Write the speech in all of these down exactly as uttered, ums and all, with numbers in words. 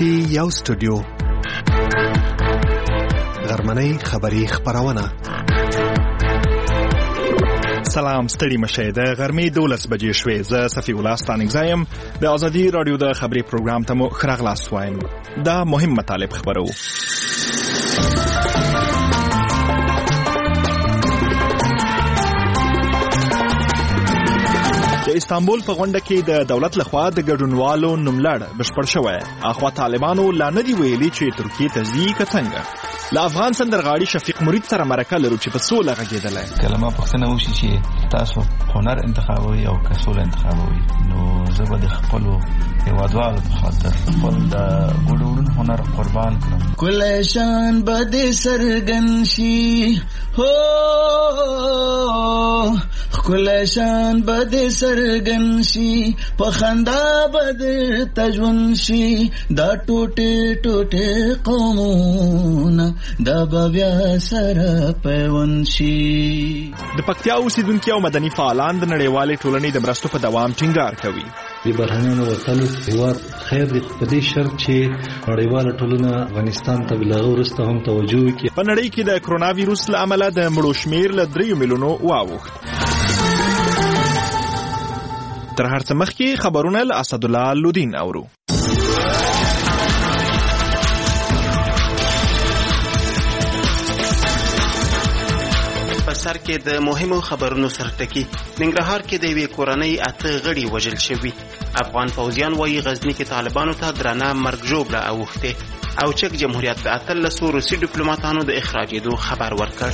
کې یو سټوډیو غرمنۍ خبری خبرونه. سلام ستړي مشه د غرمې دولس بجې شوې. زه صفي الله ستانګزایم د ازادي رادیو د خبري پروګرام ته مو خراغلاس وایم. دا مهم مطالب خبرو. د استانبول په غونډه کې د دولت لخوا د ګډونوالو نوملړ بشپړ شوی. اخوا طالبانو لا نه دی ویلي چې ترکیه ته ځي که څنګه. له افغان سندرغاړي شفیق مرید سره مرکه لرو چې په سوله غږېدلی. کلمه پوښتنه وشي چې تاسو هنر انتخابوي او که سوله انتخابوي، نو زه به د خپلو هېوادوالو په خاطر خپل د ګډوډون هنر قربان کړم. کلی شان به دې څرګند شي، هو ښکلی شان به دې څرګند شي، په خندا به درته ژوند شي، دا ټوټې ټوټې قومونه دا به بیا سره پیوند شي. د پکتیا اوسیدونکي او مدني فعالان د نړیوالې ټولنې د مرستو په دوام ټینګار کوي. د بهرنیانو وتل هیواد خیر دی په دې شرط چې نړیواله ټولنه افغانستان ته بلغه ورسته هم توجه وکړي. په نړۍ کې د کرونا ویروس له امله د مړو شمیر له دریو میلیونو واوښت. تر هر څه مخکې خبرونه له اسدالله لودین اورو. سر کې د مهمو خبرونو سرټکی. ننګرهار کې د یوې کورنۍ اته غړي وژل شوي. افغان پوځیان وایي غزني کې طالبانو ته درانه مرګ ژوبله اوښتې. او چک جمهوریت د اتلسو روسي ډیپلوماتانو د اخراجېدو خبر ورکړ.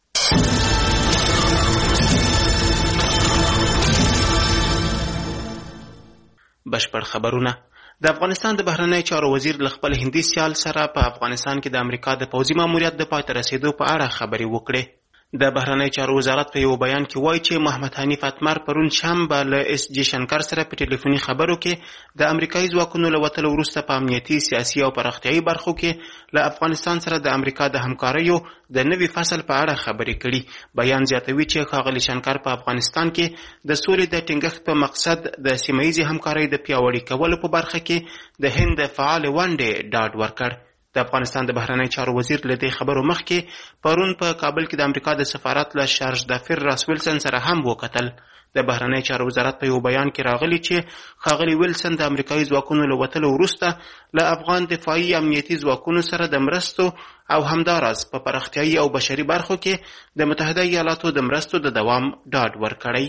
بشپړ خبرونه. د افغانستان د بهرنی چارو وزیر له خپل هندي سیال سره په افغانستان کې د امریکا د پوځي ماموریت د پای ته رسېدو په اړه خبرې وکړې. د بهرنی چارو وزارت په یو بیان کې وایي چې محمد حنیف اتمر پرون شنبه له اس جی شنکر سره په ټلیفوني خبرو کې د امریکایي ځواکونو له وتلو وروسته په امنیتي، سیاسي او پراختیایي برخو کې له افغانستان سره د امریکا د همکاریو د نوي فصل په اړه خبرې کړي. بیان زیاتوي چې ښاغلي شنکر په افغانستان کې د سولې د ټینګښت په مقصد د سیمه ییزې همکارۍ د پیاوړي کولو په برخه کې د هند فعال ونډې ډاډ ورکړ. د افغانستان د بهرنی چارو وزیر له دې خبرو مخکې پرون په کابل کې د امریکا د سفارت له شارج دافر راس ویلسن سره هم وکتل. د بهرنی چارو وزارت په یو بیان کې راغلی چې ښاغلي ویلسن د امریکایي ځواکونو له وتلو وروسته له افغان دفاعي امنیتي ځواکونو سره د مرستو او همداراز په پراختیایي او بشري برخو کې د متحده ایالاتو د مرستو د دوام ډاډ ورکړی.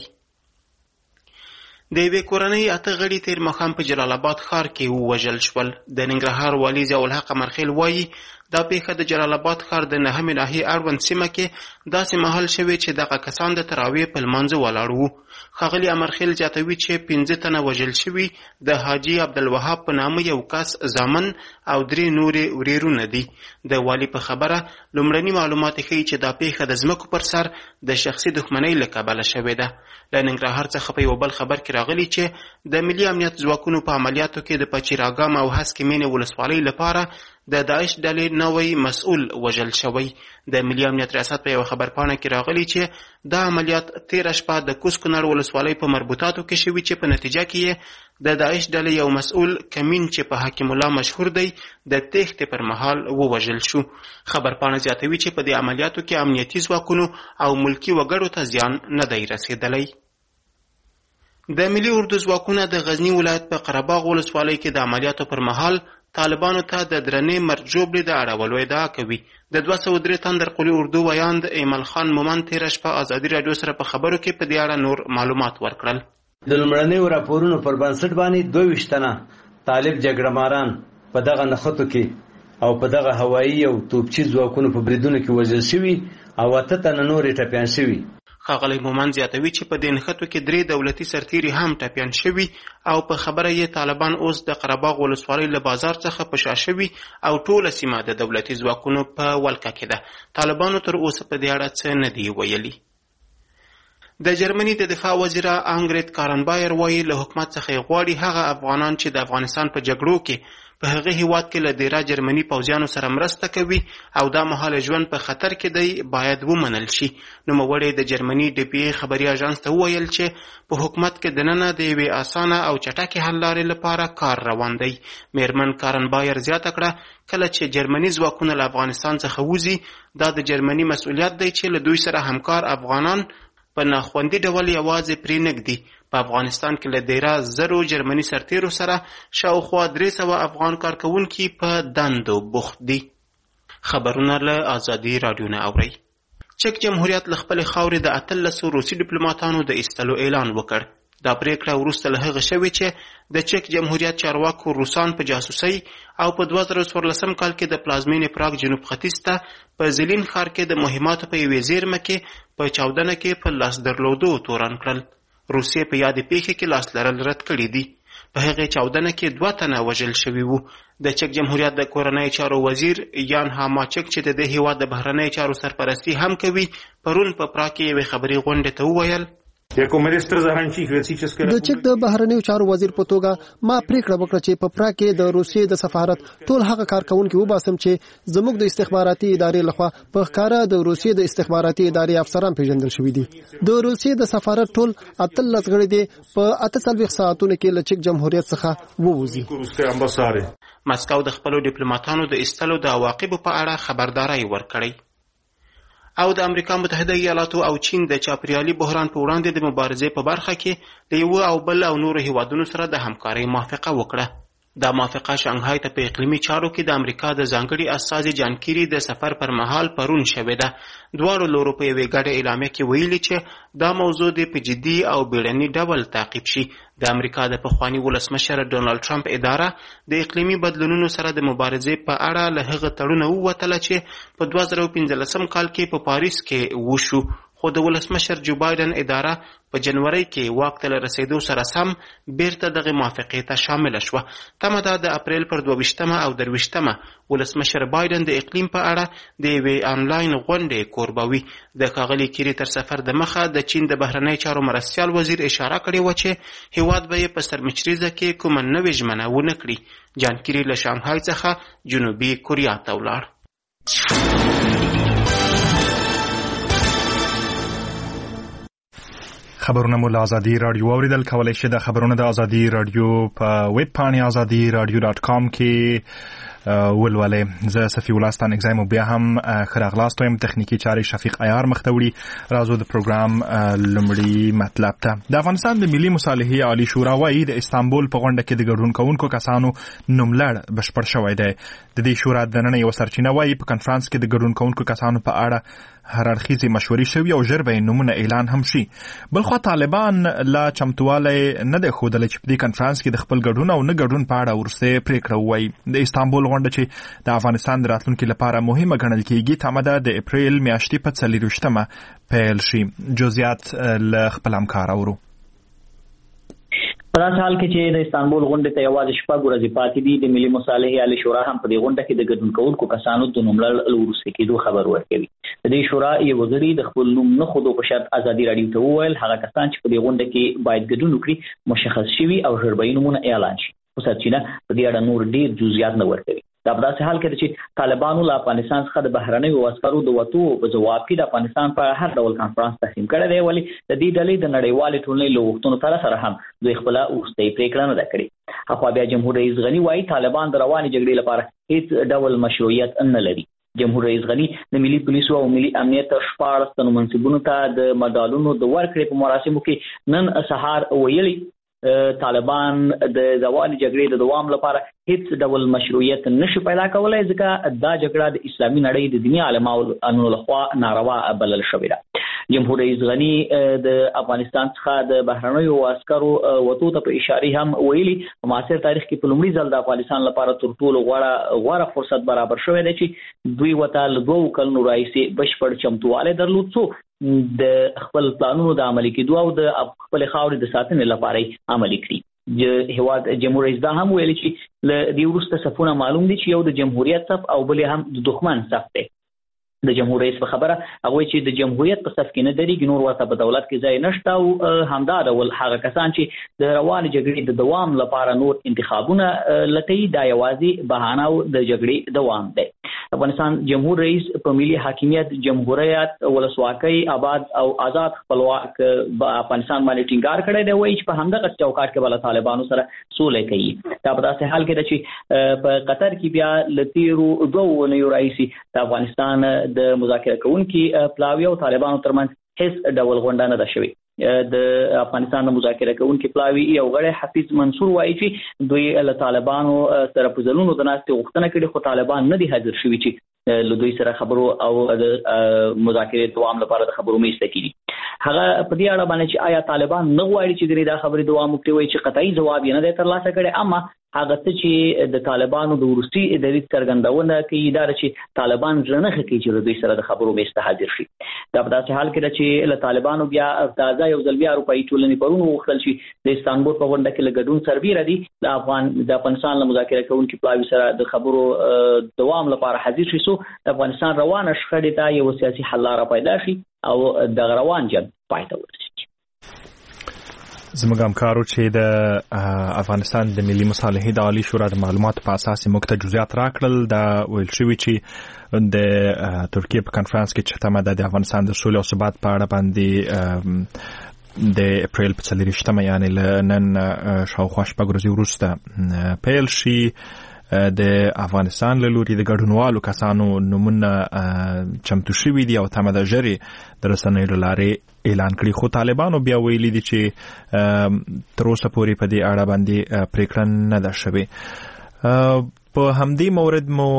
د یوې کورنۍ اته غړي تیر ماښام په جلال آباد ښار کې ووژل شول. د ننګرهار والي ضیاءالحق امرخیل وایي دا پیښه د جلال آباد ښار د نهمې ناحیې اړوند سیمه کې داسې مهال شوې چې دغه کسان د تراویح په لمانځه ولاړ وو. ښاغلي امرخیل زیاتوي چې پنځه تنه وژل شوي د حاجي عبدالوهاب په نامه یو کس زامن او درې نورې ورېرونه دي. د والي په خبره لومړني معلومات ښیي چې دا پیښه د ځمکو پر سر د شخصي دښمنۍ له کبله شوې ده. له ننګرهار څخه په یو بل خبر کې راغلي چې د ملي امنیت ځواکونو په عملیاتو کې د پچیراګام او هسکې مینې ولسوالۍ لپاره د داعش ډلې نوی مسؤل وژل شوی. د ملي امنیت ریاست په یو خبرپاڼه کې راغلی چې دا عملیات تیره شپه د کوز کونړ ولسوالۍ په مربوطاتو کې شوي چې په نتیجه کې یې د داعش ډلې یو مسؤل کمین چې په حکیم الله مشهور دی د تېښتې پر مهال ووژل شو. خبرپاڼه زیاتوي چې په دې عملیاتو کې امنیتي ځواکونو او ملکي وګړو ته زیان نه دی رسېدلی. د ملي اردو ځواکونه د غزني ولایت په قرهباغ ولسوالۍ کې د عملیاتو پر مهال طالبانو ته د درنې مرګ ژوبلې د اړولو ادعا کوي. د دوه سوه درې تندر قلي اردو ویاند ایمل خان مومن تېره شپه ازادي راډیو سره په خبرو کې په دې اړه نور معلومات ورکړل. د لومړنیو راپورونو پر بنسټ باندې دوه ویشت تنه طالب جګړه ماران په دغه نښتو کې او په دغه هوایي او توپچي ځواکونو په بریدونو کې وژل شوي او اته تنه نورې ټپیان شوي. ښاغلی مومن زیاتوي چې په دې نښتو کې درې دولتي سرتیري هم ټپیان شوي او په خبره یې طالبان اوس د قرهباغ ولسوالۍ له بازار څخه په شا شوي او ټوله سیمه د دولتي ځواکونو په ولکه کې ده. طالبانو تر اوسه په دې اړه څه نه دي ویلي. د جرمني د دفاع وزیره انګریت کارنبایر وایي له حکومت څخه غواړي هغه افغانان چې د افغانستان په جګړو کې په هغه هیواد کې له ډیره جرمني پوځیانو سره مرسته کوي او دا مهال ژوند په خطر کې دی باید ومنل شي. نوموړی د جرمني ډي پی ای خبري اژانس ته وویل چې په حکومت کې دننه د یوې اسانه او چټکې حل لارې لپاره کار روان دی. میرمن کارنبایر زیاته کړه کله چې جرمني ځواکونه له افغانستان څخه وځي دا د جرمني مسؤلیت دی چې له دوی سره همکار افغانان په ناخوندي ډول یوازې پرې نږدي. په افغانستان کې له ډیره زرو جرمني سرتیرو سره شاوخوا درې سوه افغان کارکوونکي په دندو بوخت دي. خبرونه له ازادي راډیو نه اورئ. چک جمهوریت له خپلې خاورې د اتلسو روسي ډیپلوماتانو د ایستلو اعلان وکړ. دا پریکړه وروسته له هغه شوې چې د چک جمهوریت چارواکو روسان په جاسوسۍ او په دوه زره څوارلسم کال کې د پلازمینې پراګ جنوب ختیځ ته په زیلین ښار کې د مهماتو په یوې زیرمه کې په چاودنه کې په لاس درلودو تورن کړل. روسیې په یادې پیښې کې لاس لرل رد کړي دي. په هغې چاودنه کې دوه تنه وژل شوي وو. د چک جمهوریت د کورنۍ چارو وزیر یان هاماچک چې د دې هیواد د بهرنۍ چارو سرپرستی هم کوي پرون په پراګ کې یوې خبري غونډې ته وویل د چک د بهرنیو چارو وزیر په توګه ما پریکړه وکړه چې په پراګ کې د روسیې د سفارت ټول هغه کارکونکي وباسم چې زموږ د استخباراتي ادارې لخوا په ښکاره د روسیې د استخباراتي ادارې افسران پیژندل شوي دي. د روسیې د سفارت ټول اتلس غړي دي په اته څلوېښت ساعتونو کې له چک جمهوریت څخه ووځي. مسکو د خپلو ډیپلوماتانو د ایستلو د عواقبو په اړه خبرداری ورکړی او د امریکا متحده ایالاتو او چین د چاپیریالي بحران په وړاندې د مبارزې په برخه کې د یو او بل او نورو هیوادونو سره د همکارۍ موافقه وکړه. دا موافقه شانګهای ته په اقلیمي چارو کې د امریکا د ځانګړي استازي جان کیری د سفر پر مهال پرون شوې ده. دواړو لورو په یوې ګډه اعلامیه کې ویلي چې دا موضوع د په جدي او بیړني ډول تعقیب شي. د امریکا د پخواني ولسمشر ډونالډ ټرمپ اداره د اقلیمي بدلونونو سره د مبارزې په اړه له هغه تړونه ووتله چې په دوه زره پنځلسم کال کې په پاریس کې وشو، خو د ولسمشر جو بایدن اداره په جنوري کې واک ته رسیدو سره سم بیرته دغه موافقې ته شامل شوه. تمه ده د اپریل پر دوه ویشتمه او درویشتمه ولسمشر بایدن د اقلیم په اړه د یوې آنلاین غونډې کوربوي. د ښاغلي کیری تر سفر د مخه د چین د بهرنۍ چارو مرستیال وزیر اشاره کړې وه چې هیواد به یې په سرمچریزه کې کومه نوې ژمنه ونه کړي. جان کیری له شانګهای څخه جنوبي کوریا ته ولاړ. خبرونه مو له ازادي راډیو اوریدل. کولای شئ د خبرونه د ازادي راډیو په ویب پاڼې ازادي راډیو ډاټ کام کې ولولې. زه صفي ولاستان اگزایم بیا هم خراغلاست وایم. تخنیکی چارې شفیق عیار مختوړي. راځو د پروګرام لومړی مطلب ته. د افغانستان د ملي مصالحې عالی شورا وايي د استانبول په غونډه کې د ګډون کوونکو کسانو نوملړ بشپړ شوی دی. د دې شورا دننه یو سرچینه وايي په کنفرانس کې د ګډون کوونکو کسانو په اړه هر اړخیزې مشورې شوي او ژر به نومونه اعلان هم شي. بلخوا طالبان لا چمتوالی نه دی ښودلی چې په دې کنفرانس کې د خپل ګډون او نه ګډون په اړه وروستۍ پریکړه ووایي. د استانبول غونډه چې د افغانستان د راتلونکي لپاره مهمه ګڼل کېږي تمه ده د اپریل میاشتې په څلېرویشتمه پیل شي. جزئیات له خپل همکار اورو. په داسې حال کې چې د استانبول غونډې ته یوازې شپږ ورځې پاتې دي، د ملي مصالحې عالی شورا هم په دې غونډه کې د ګډون کوونکو کسانو د نوملړ له وروسته کېدو خبر ورکوي. د دې شورا یو غړي د خپل نوم نه ښودو په شرط ازادي راډیو ته وویل هغه کسان چې په دې غونډه کې باید ګډون وکړي مشخص شوي او ژر به یې نومونه اعلان شي. خو سرچینه په دې اړه نور ډېر جزئیات نه ورکوي. دا په داسې حال کې چې طالبانو له افغانستان څخه د بهرنیو عسکرو د وتو په ځواب کې د افغانستان په هر ډول کانفرنس تحریم کړی دی، ولې د دې ډلې د نړیوالې ټولنې له غوښتنو سره سره هم دوی خپله وروستۍ پرېکړه نه ده کړې. اخوا بیا جمهور رئیس غني وایي طالبان د روانې جګړې لپاره هیڅ ډول مشروعیت نه لري. جمهور رئیس غني د ملي پولیسو او ملي امنیت شپاړس تنو منصبونو ته د مډالونو د ورکړې په مراسمو کې نن سهار ویلي طالبان د روانې جګړې د دوام لپاره هیڅ ډول مشروعیت نشي پیدا کولای، ځکه دا جګړه د اسلامي نړۍ د دیني عالمانو لخوا ناروا بلل شوې ده. جمهور رئیس غني د افغانستان څخه د بهرنیو عسکرو وتو ته په اشاره هم ویلي په معاصر تاریخ کې په لومړي ځل د افغانستان لپاره تر ټولو غوره غوره فرصت برابر شوی دی چې دوی ورته له دوو کلونو راهیسې بشپړ چمتووالی درلود څو د خپل پلانونو د عملي کېدو او د خپل خاورې د ساتنې لپاره عملي کړي. هیواد جمهور رئیس دا هم ویلي چې له دې وروسته صفونه معلوم دي چې یو د جمهوریت صف او بل هم د دښمن صف دی. د جمهور رئیس په خبره هغه چې د جمهوریت په صف کې نه درېږي، نور ورته په دولت کې ځای نشته او همدا ډول هغه کسان چې د روان جګړې د دوام لپاره نور انتخابونه لټوي دا یوازې بهانه او د جګړې دوام دی. افغانستان جمهور رئیس په ملي حاکمیت، جمهوریت، ولسواکۍ، آباد او آزاد خپلواک افغانستان باندې ټینګار کړی دی، وایي چې په همدغه چوکاټ کې بل طالبانو سره سوله کوي. دا په داسې حال کې ده چې په قطر کې بیا له تیرو دوه اونیو راهیسې د افغانستان د مذاکره کوونکي پلاوي او طالبانو ترمنځ هیڅ ډول غونډه نه ده شوې. د افغانستان د مذاکره کوونکي پلاوي یو غړی حفیظ منصور وایي چې دوی له طالبانو سره په ځلونو د ناستې غوښتنه کړې خو طالبان نه دي حاضر شوي چې له دوی سره خبرو او د مذاکرې دوام لپاره د خبرو میز ته کېږي. هغه په دې اړه باندې چې آیا طالبان نه غواړي چې دا خبرې دوام وکړي، وایي چې قطعي ځواب یې نه دی ترلاسه کړی، اما هغه څه چې د طالبانو د وروستي دریځ څرګندونه کوي دا چې طالبان ځنه کوي چې دوی سره د خبرو میز ته حاضر شي. دا په داسې حال کې ده چې له طالبانو بیا تازه یو ځل بیا اروپایي ټولنې پرون وغوښتل چې د استانبول په غونډه کې له ګډون سربیره دي د افغان د افغانستان له مذاکره کوونکي پلاوي سره د خبرو دوام لپاره حاضر شي، سو د افغانستان روانه شخړې ته یو سیاسي حل لاره پیدا شي او د روان جنګ پای ته ورسیږي. زموږ همکارو چې د افغانستان د ملي مصالحې د عالی شورا د معلوماتو په اساس موږ ته جزئیات راکړل. دا ویل شوي چې د ترکیه په کنفرانس کې چې تمه ده د افغانستان د سولې او ثبات په اړه باندې د اپریل په څلرویشتمه یعنې له نن شاوخوا شپږ ورځې وروسته پیل شي. د افغانستان له لوري د ګډونوالو کسانو نومونه چمتو شوي دي او تمه ده ژر د رسنیو له لارې اعلان کړي، خو طالبانو بیا ویلي دي چې تر اوسه پورې په دې اړه باندې پریکړه نه ده شوې. په همدې مورد مو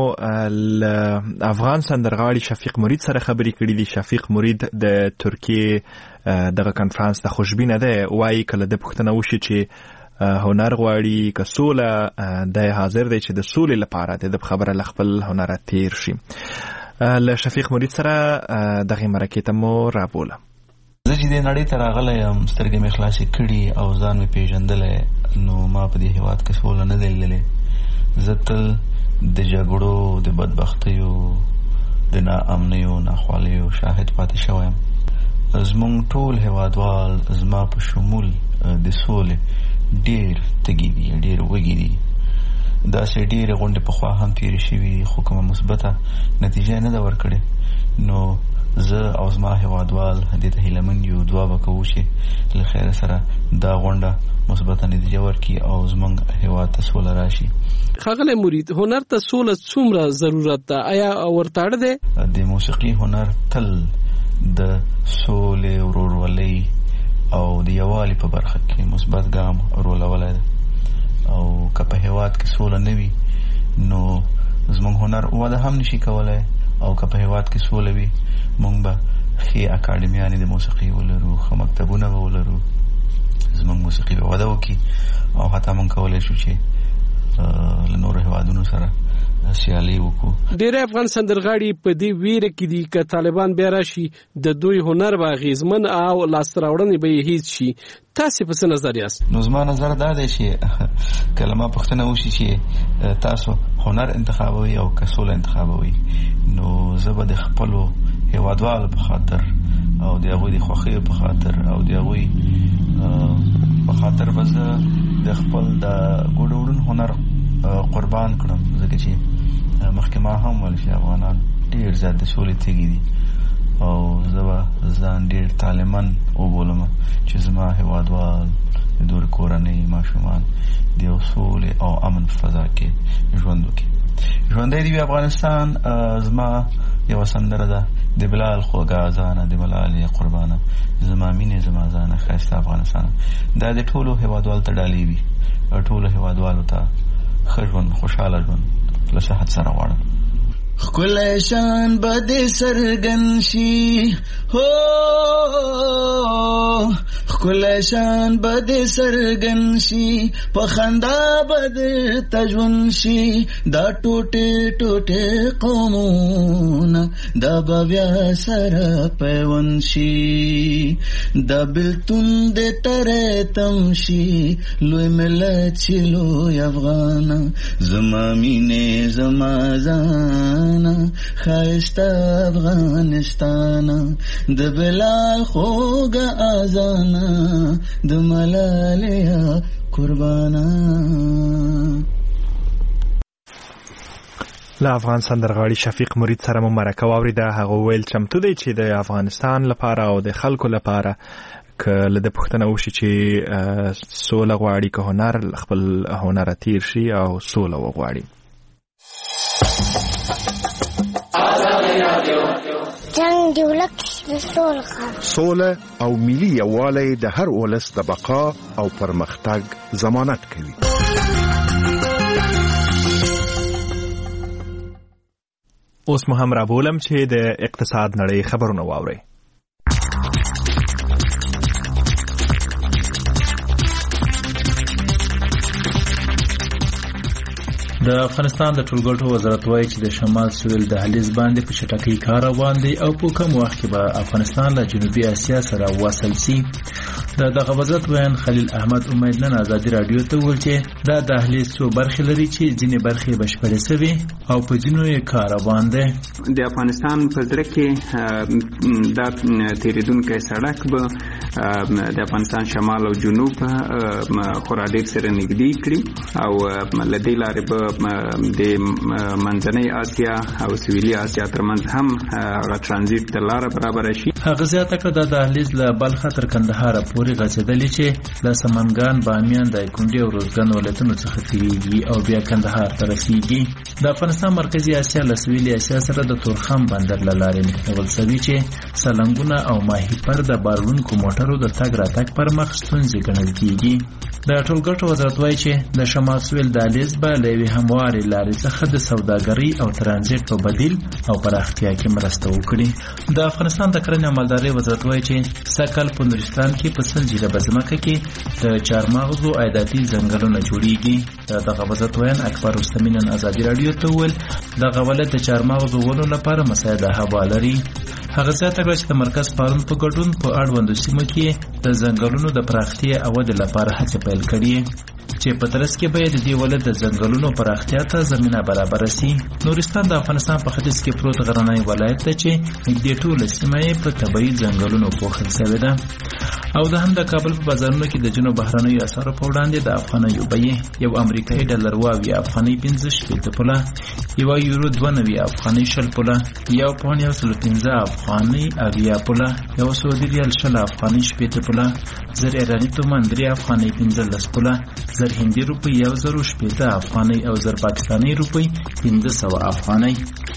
له افغان سندرغاړي شفیق مرید سره خبرې کړې دي. شفیق مرید د ترکیې دغه کنفرانس ته خوشبینه ده، وایي کله د پوښتنه وشي چې هنر غواړي که سوله د حاضر دی چې د سولې لپاره د خبره له خپل هنره تیر شي. له شفیق مرید سره دغه مرکې ته مو رابوله. زه چې دې نړۍ ته راغلی یم سترګې مې خلاصې کړي او ځان مې پېژندلی، نو ما په دې هېواد کې سوله نه دی لیدلې. زه تل د جګړو، د بدبختیو، د ناامنیو، ناخوالیو شاهد پاتې شوی یم. زمونږ ټول هېوادوال زما په شمول د سولې ډیر تږي دي، ډیر وږي دي. داسې ډیرې غونډې پخوا هم تېرې شوي دي خو کومه مثبته نتیجه نه ده ورکړې. نو زه او زما هېوادوال دې ته هیله مند یو، دعا به کوو چې له خیره سره دا غونډه مثبته نتیجه ورکړي او زموږ هېواد ته سوله راشي. ښاغلی مرید، هنر ته سوله څومره ضرورت ده؟ آیا ورته اړ دی؟ د موسیقي هنر تل د سولې، ورورولۍ او د یووالي په برخه کې مثبت ګام رولولی ده. او که په هېواد کې سوله نه وي نو زموږ هنر وده هم نشي کولی، او که په هېواد کې سوله وي موږ به ښې اکاډمیانې د موسیقي ولرو، ښه مکتبونه به ولرو، زموږ موسیقي به وده وکړي او حتی موږ کولی شو چې له نورو هېوادونو سره سیالي وکړو. ډېری افغان سندرغاړي په دې ویره کې دي که طالبان بیا راشي د دوی هنر به اغېزمن او لاسته راوړنې به یې هېڅ شي. تاسې په څه نظر یاست؟ نو زما نظر دا دی چې کله ما پوښتنه وشي چې تاسو هنر انتخابوي او که سوله انتخابوي، نو زه به د خپلو هېوادوالو په خاطر او د هغوی د خوښیو په خاطر او د هغوی په خاطر به زه د خپل د ګډوډون هنر قربان کړم، ځکه چې مخکې ما هم ویل چې افغانان ډېر زیات د سولې تږي دي او زه به ځان ډېر طالبمن وبولم چې زما هېوادوال د دور کورنۍ ماشومان د یو سولې او امن په فضا کې ژوند وکړي. ژوندی دې وي افغانستان. زما یوه سندره ده د بلال خوږه اذانه د ملالې قربانه، زما مینې زما ځانه ښایسته افغانستانه. دا د ټولو هېوادوالو ته ډالۍ وي، ټولو هېوادوالو ته ښه ژوند، خوشحاله ژوند له صحت سره غواړم. ښکلی شان به دې څرګند شي، هو ښکلی شان به دې څرګند شي، په خندا به درته ژوند شي. دا ټوټې ټوټې قومونه دا به بیا سره پیوند شي، دا بېلتون دې تری تم شي. لوی ملت چې لوی افغانه، زما مینې زما ځان افغانستان خایسته افغانستان د بلال خوږه اذان د ملالیا قربانا. له افغان سندرغاړي شفیق مرید سره مو مرکه واورېده. هغه ویل چمتو دی چې د افغانستان لپاره او د خلکو لپاره که له د پوښتنه وشي چې سوله غواړي که هنر، خپل هنر تیر شي او سوله وغواړي. جنگ دی ولک د سول خبر سوله او ملي یووالی د هر ولس د بقا او پرمختګ ضمانت کوي. اوس مو هم رابولم چې د اقتصاد نړۍ خبرونه واورئ. د افغانستان د ټولګټو وزارت وایي چې د شمال سویل دهلیز باندې په چټکۍ کار روان دی او په کم وخت کې به افغانستان له جنوبي اسیا سره وصل شي. د دغه وزارت بیان خلیل احمد امید نن ازادي رادیو ته وویل چې دا دهلیز څو برخې لري چې ځینې برخې بشپړې شوي او په ځینو یې کار روان دی. د افغانستان په زړه کې دا تیریدونکی سړک به د افغانستان شمال او جنوب خورا ډېر سره نږدې کړي او له دې لارې به د منځنۍ اسیا او سویلي اسیا ترمنځ هم هغه ترانزیت ته لاره برابره شي. هغه زیاته کړه دا دهلیز له بلخ تر کندهار پورې غځېدلی چې له سمنګان، بامیان، دایکنډي او روزګان ولایتونو څخه تېرېږي او بیا کندهار ته رسېږي. د افغانستان مرکزي اسیا له سویلي اسیا سره د تورخم بندر له لارې نښلول شوي چې سلنګونه او ماهیپر د بارونکو موټرو د تګ راتګ پر مخ ستونزې ګڼل کېږي. د ټولګټو وزارت وایي چې د شمال سویل دهلیز به له یوې هموارې لارې څخه د سوداګرۍ او ترانزیت په بدیل او پراختیا کې مرسته وکړي. د افغانستان د کرنې او مالدارۍ وزارت وایي چې سږکال په نورستان کې په سل جریبه ځمکه کې د چارمغزو عایداتي ځنګلونه جوړیږي. د دغه وزارت ویان اکبر رستمي نن ازادي رادیو ته وویل دغه ولایت د چارمغزو ونو لپاره مساعده هوا لري. هغه زیاته کړه چې د مرکز پارون په ګډون په اړوندو سیمو کې د ځنګلونو د پراختیا او ودې لپاره هڅې پیل کړي چې په ترڅ کې به د دې ولایت د ځنګلونو پراختیا ته زمینه برابر شي. نورستان د افغانستان په ختیځ کې پروت غرنی ولایت دی چې نږدې ټوله سیمه یې په طبیعي ځنګلونو پوښل شوې ده او د هم د کابل په بازارونو کې د جنوب بهرنیو اسعارو په وړاندې د افغانیو بیې یو امریکایي ډالر اووه افغانۍ پنځه شپېته پوله، یو یورو دوه نوي افغانۍ شل پوله، یو پاونډ یو سل پنځه افغانۍ اویا پوله، یو سعودي ریال شل افغانۍ شپېته پوله، زر ایراني تومان درې افغانۍ پنځلس پوله، زر هندي روپۍ یو زر شپېته افغانۍ او زر پاکستاني روپۍ پنځه سوه افغانۍ.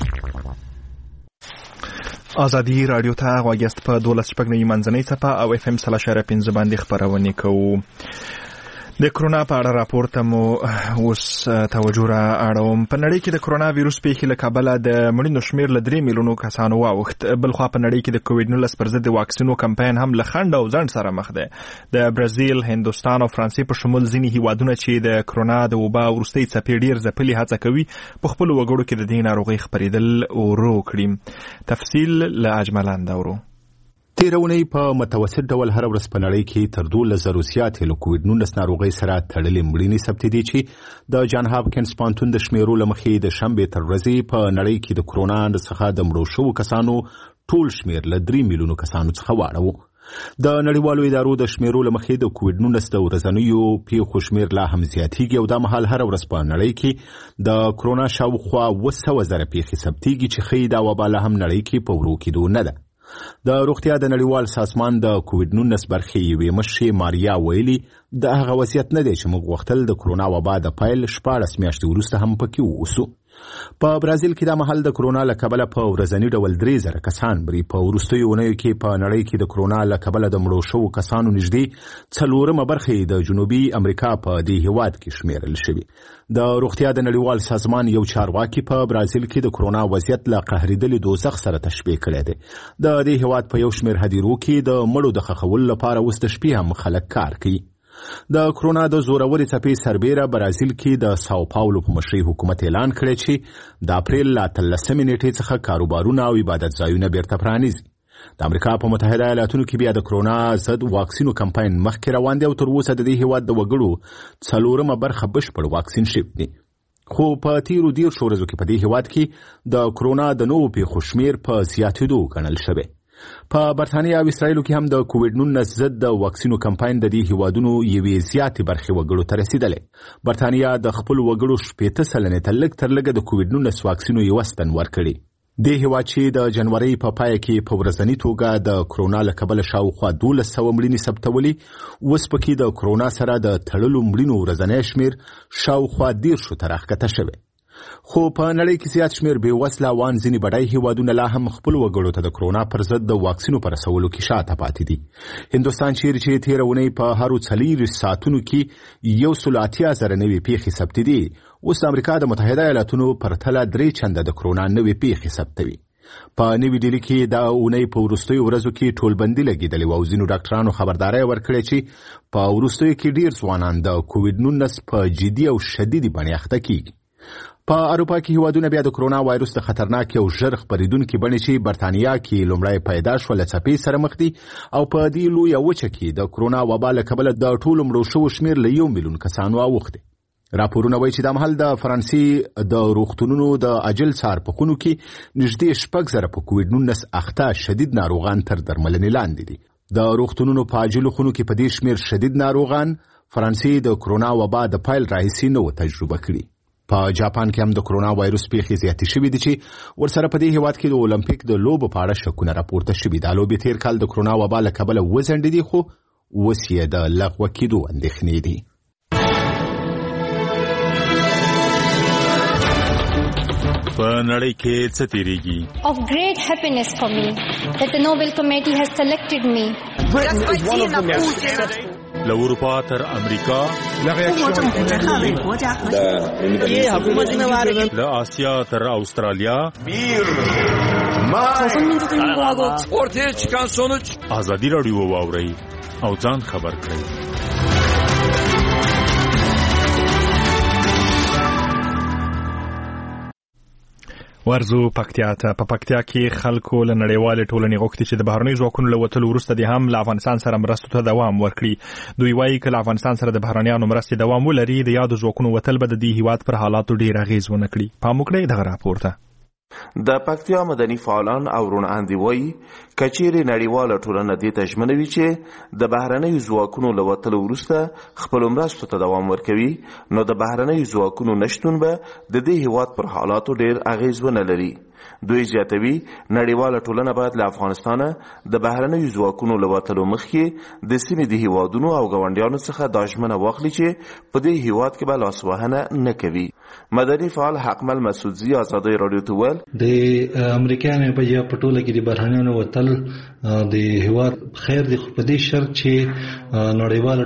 ازادي رادیو ته غواګست په دولس شپږ نوي منځنۍ څپه او اف ام سل اشاره پنځه باندې خبرونه کوو. د کرونا په اړه راپور ته مو اوس توجه را اړوم. په نړۍ کې د کرونا ویروس پیښې له کبله د مړینو شمېر له درې میلیونو کسانو واوښت. بلخوا په نړۍ کې د کووډ نولس پر ضد د واکسینو کمپاین هم له خنډ او ځنډ سره مخ دی. د برازیل، هندوستان او فرانسې په شمول ځینې هیوادونه چې د کرونا د وبا وروستۍ څپې ډېر ځپلې هڅه کوي په خپلو وګړو کې د دې ناروغۍ خپرېدل ورو کړي. تفصیل له اجملان دورو. تیرونی په متوسط ډول هر ورځ په نړۍ کې تر دولس زره زیاتې له کووډ نولس ناروغۍ سره تړلې مړینې ثبت دي چې د جان هاپکینز پوهنتون د شمیرو له مخې د شنبې تر ورځې په نړۍ کې د کرونا څخه د مړو شوو کسانو ټول شمیر له درې میلیونو کسانو څخه واړو. د نړیوالو ادارو د شمیرو له مخې د کووډ نولس د ورځنیو پیښو شمیر لا هم زیاتېږي او دا مهال هر ورځ په نړۍ کې د کرونا شاوخوا اوه سوه زره پیښې ثبتېږي چې ښیي دا وبا لا هم نړۍ کې په ورو کېدو نه ده. د روغتیا د نړیوال سازمان د کووډ نولس برخې یوې مشرې ماریا ویلي د هغه وضعیت نه دی چې موږ غوښتل د کرونا وبا د پیل شپاړس میاشتې وروسته هم پکې واوسو. په برازیل کې دا مهال د کرونا له کبله په ورځني ډول درې زره کسان مري. په وروستیو اونیو کې په نړۍ کې د کرونا له کبله د مړو شوو کسانو نږدې څلورمه برخه د جنوبي امریکا په دې هیواد کې شمیرل شوي. د روغتیا د نړیوال سازمان یو چارواکي په برازیل کې د کرونا وضعیت له قهرېدلي دوزخ سره تشبیه کړی دی. د دې هیواد په یو شمېر هدیرو کې د مړو د ښخولو لپاره اوس د شپې هم خلک کار کوي. د کرونا د زورورې څپې سربیره برازیل کې د ساو پاولو په مشرۍ حکومت اعلان کړی چې د اپریل له اتلسمې نیټې څخه کاروبارونه او عبادت ځایونه بیرته پرانیزي. د امریکا په متحده ایالاتونو کې بیا د کرونا ضد واکسینو کمپاین مخکې روان دی او تر اوسه د دې هیواد د وګړو څلورمه برخه بشپړ واکسین شوي دي. خو په تیرو دیرشو ورځو کې په دې هیواد کې د کرونا د نوو پیښو شمېر په زیاتېدو ګڼل شوی. په برتانیا او اسرائیلو کې هم د کووډ نولس ضد د واکسینو کمپاین د دې هیوادونو یوې زیاتې برخې وګړو ته رسېدلی. برتانیا د خپلو وګړو شپېته سلنې ته لږ تر لږه د کووډ نولس واکسینو یوه ستن ورکړي. دې هیواد چې د جنورۍ په پای کې په ورځني توګه د کرونا له کبله شاوخوا دولس سوه مړینې ثبتولي، اوس پکې د کرونا سره د تړلو مړینو ورځنی شمېر شاوخوا دیرشو ته راښکته شوی. خو په نړۍ کې زیات شمېر بې وسله وان ځینې بډای هیوادونه لا هم خپلو وګړو ته د کرونا پر ضد د واکسینو په رسولو کې شاته پاتې دي. هندوستان چیرې چې تېره اونۍ په هرو څلېرویشت ساعتونو کې یو سل اتیا زره نوې پیښې ثبتېدې، اوس د امریکا د متحده ایالاتونو پرتله درې چنده د کرونا نوې پیښې ثبتوي. په نوې ډیلي کې د اونۍ په وروستیو ورځو کې ټولبندي لګېدلې وه او ځینو ډاکټرانو خبرداری ورکړې چې په وروستیو کې ډېر ځوانان د کووډ نولس په جدي او شدیدې بڼې اخته کېږي. په اروپا کې هیوادونه بیا د کرونا وایروس د خطرناک او ژر خپرېدونکي بڼې چې برتانیا کې لومړی پیدا شوه له څپې سره مخ دي، او په دې لویه وچه کې د کرونا وبا له کبله د ټولو مړو شوو شمېر له یو میلیون کسانو اوښتی. راپورونه وایي چې دا مهال د فرانسې د روغتونونو د عاجل څار په خونو کې نږدې شپږ زره په کووډ نولس اخته شدید ناروغان تر درملنې لاندې دي. د روغتونونو په عاجلو خونو کې په دې شمېر شدید ناروغان فرانسې د کرونا وبا د پیل راهیسې نه و تجربه کړي. په جاپان کې هم د کرونا وایروس پیښې زیاتې شوې دي چې ورسره په دې هیواد کې د اولمپیک د لوبو په اړه شکونه راپورته شوي. دا لوبې تېر کال د کرونا وبا له کبله وځنډېدې، خو اوس یې د لغوه کېدو اندېښنې دي. په نړۍ کې څه تیریږي؟ Of great happiness for me that the Nobel Committee has selected me. له اروپا تر امریکا، له آسیا تر استرالیا، ازادي راډیو واورئ او ځان خبر کړئ. ورزو پکتیا ته. په پکتیا کې خلکو له نړیوالې ټولنې غوښتي چې د بهرنیو ځواکونو له وتلو وروسته دې هم له افغانستان سره مرستو ته دوام ورکړي. دوی وایي که له افغانستان سره د بهرنیانو مرستې دوام ولري، د یادو ځواکونو وتل به د دې هیواد پر حالاتو ډېر اغېز ونه کړي. پام وکړئ دغه راپور ته. د پکتیا مدني فعالان او روڼاندي وایي کچېرې نړیواله ټولنه دې ته ژمنوي چې د بهرنیو ځواکونو له وتلو وروسته خپلو مرستو ته دوام ورکوي، نو د بهرنیو ځواکونو نشتون به د دې هیواد پر حالاتو ډېر اغېز ونه لري. دوی زیاتوي نړیواله ټولنه باید له افغانستانه د بهرنیو ځواکونو له وتلو مخکې د سیمې د هیوادونو او ګاونډیانو څخه دا ژمنه واخلي چې په دې هیواد کې به لاسوهنه نه کوي. مدني فعال حقمل مسعودزي ازادي راډیو ته ویل د امریکایانو په یا پټوله کې د بهرنیانو وتل د هیواد خیر دی، خو په دې شرط چې نړیواله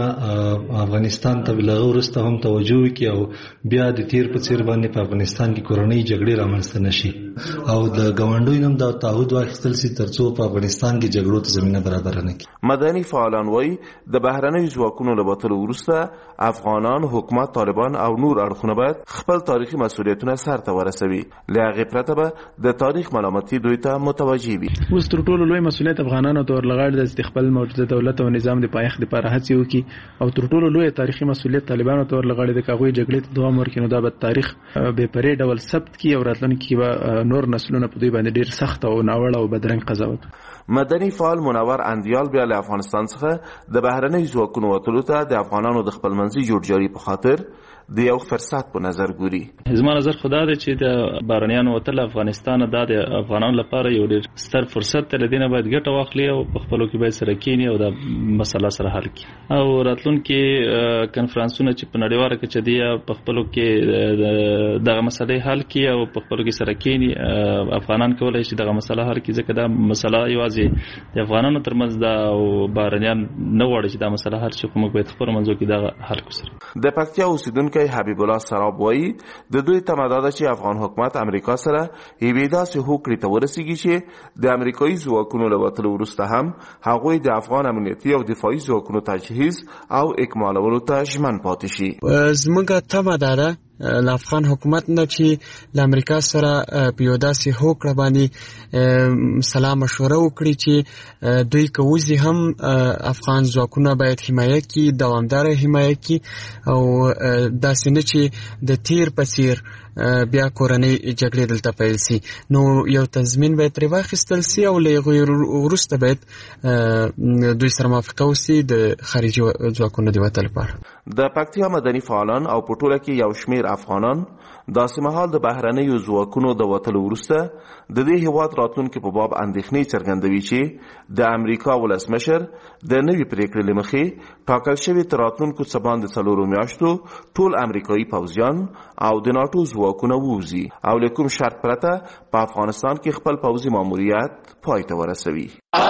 ټولنه افغانستان ته بلغه ورسته هم توجه وکړي او بیا د تیر په څیر باندې په افغانستان کې کورنۍ جګړې رامنځته نشي او د ګاونډیو نوم د تعهد واخیستل سي ترڅو په افغانستان کې جګړو ته زمينه برابر نه کړي. مدني فعالان وایي د بهرنیو ځواکونو له وتلو وروسته افغانان، حکومت، طالبان او نور اړخونه باید خپل تاریخي مسؤلیتونه سرته ورسوي. له هغې پرته به د تاریخ ملامتي دوی ته متوجه وي. اوس تر ټولو لوی مسؤلیت افغانانو ته ورلغاړي د خپل موجوده دولت او نظام د پایښت لپاره هڅې وکړي او تر ټولو لوی تاریخي مسؤلیت طالبانو ته ورلغاړي د هغوی جګړې ته دوام ورکړي. نو دا به تاریخ بې پرې ډول ثبت کړي او راتلونکي کې به نور نسلونه په دوی باندې ډېر سخت او ناوړه او بدرنګ قضاوت. مدني فعال منور اندیال بیا له افغانستان څخه د بهرنیو ځواکونو وتلو ته د افغانانو د خپلمنځي جوړجاړي په خاطر د یو فرصت په نظر ګوري. زما نظر خدا دی چې د بهرنیانو وتل افغانستان د افغانانو لپاره یو ډېر ستر فرصت دی. لدینه باید ګټه واخلي او په خپلو کې باید سره کینی او د مسله سره حل کړي او راتلونکي کنفرانسونه چې په نړیواله کچه دی په خپلو کې دغه مسلې حل کړي او په خپلو کې سره کینی. افغانان کولای شي دغه مسله حل کړي ځکه دا مسله یوازې د افغانانو ترمنځ ده او بهرنیان نه غواړي چې دا مسله حل شي، خو موږ باید خپلو منځو کې دغه حل کړو. د پکتیا اوسیدونکي حبیب الله سراب وایي د دوی تمه دا ده چې افغان حکومت امریکا سره یوې داسې هوکړې ته ورسیږي چې د امریکایي ځواکونو له وتلو وروسته هم هغوی د افغان امنیتي او دفاعي ځواکونو تجهیز او اکمالولو ته ژمن پاتې شي. زموږ تمه دا ده ل افغان حکومت نه چې ل امریکا سره په یو داسې هوکړه باندې سلا مشوره وکړي چې دوی کوزي هم افغان ځواکونه باید حمایت کړي، دوامدار حمایت کړي او داسې نه چې د تیر په څیر بیا کورنۍ جګړې دلته پیل سي. نو یو تضمین باید ترې واخیستل سي او له هغې وروسته باید دوی سره موافقه وسي د خارجي ځواکونو د وتلو لپاره. د پکتیا مدني فعالان او په ټوله کې یو شمیر افغانان داسې مهال د بهرنیو ځواکونو د وتلو وروسته د دې هیواد راتلونکي په باب اندېښنې څرګندوي چې د امریکا ولسمشر د نوې پریکړې له مخې ټاکل شوي تر راتلونکو څه باندې څلورو میاشتو ټول امریکایي پوځیان او د ناټو ځواکونه ووځي او له کوم شرط پرته په افغانستان کې خپل پوځي ماموریت پای ته ورسوي.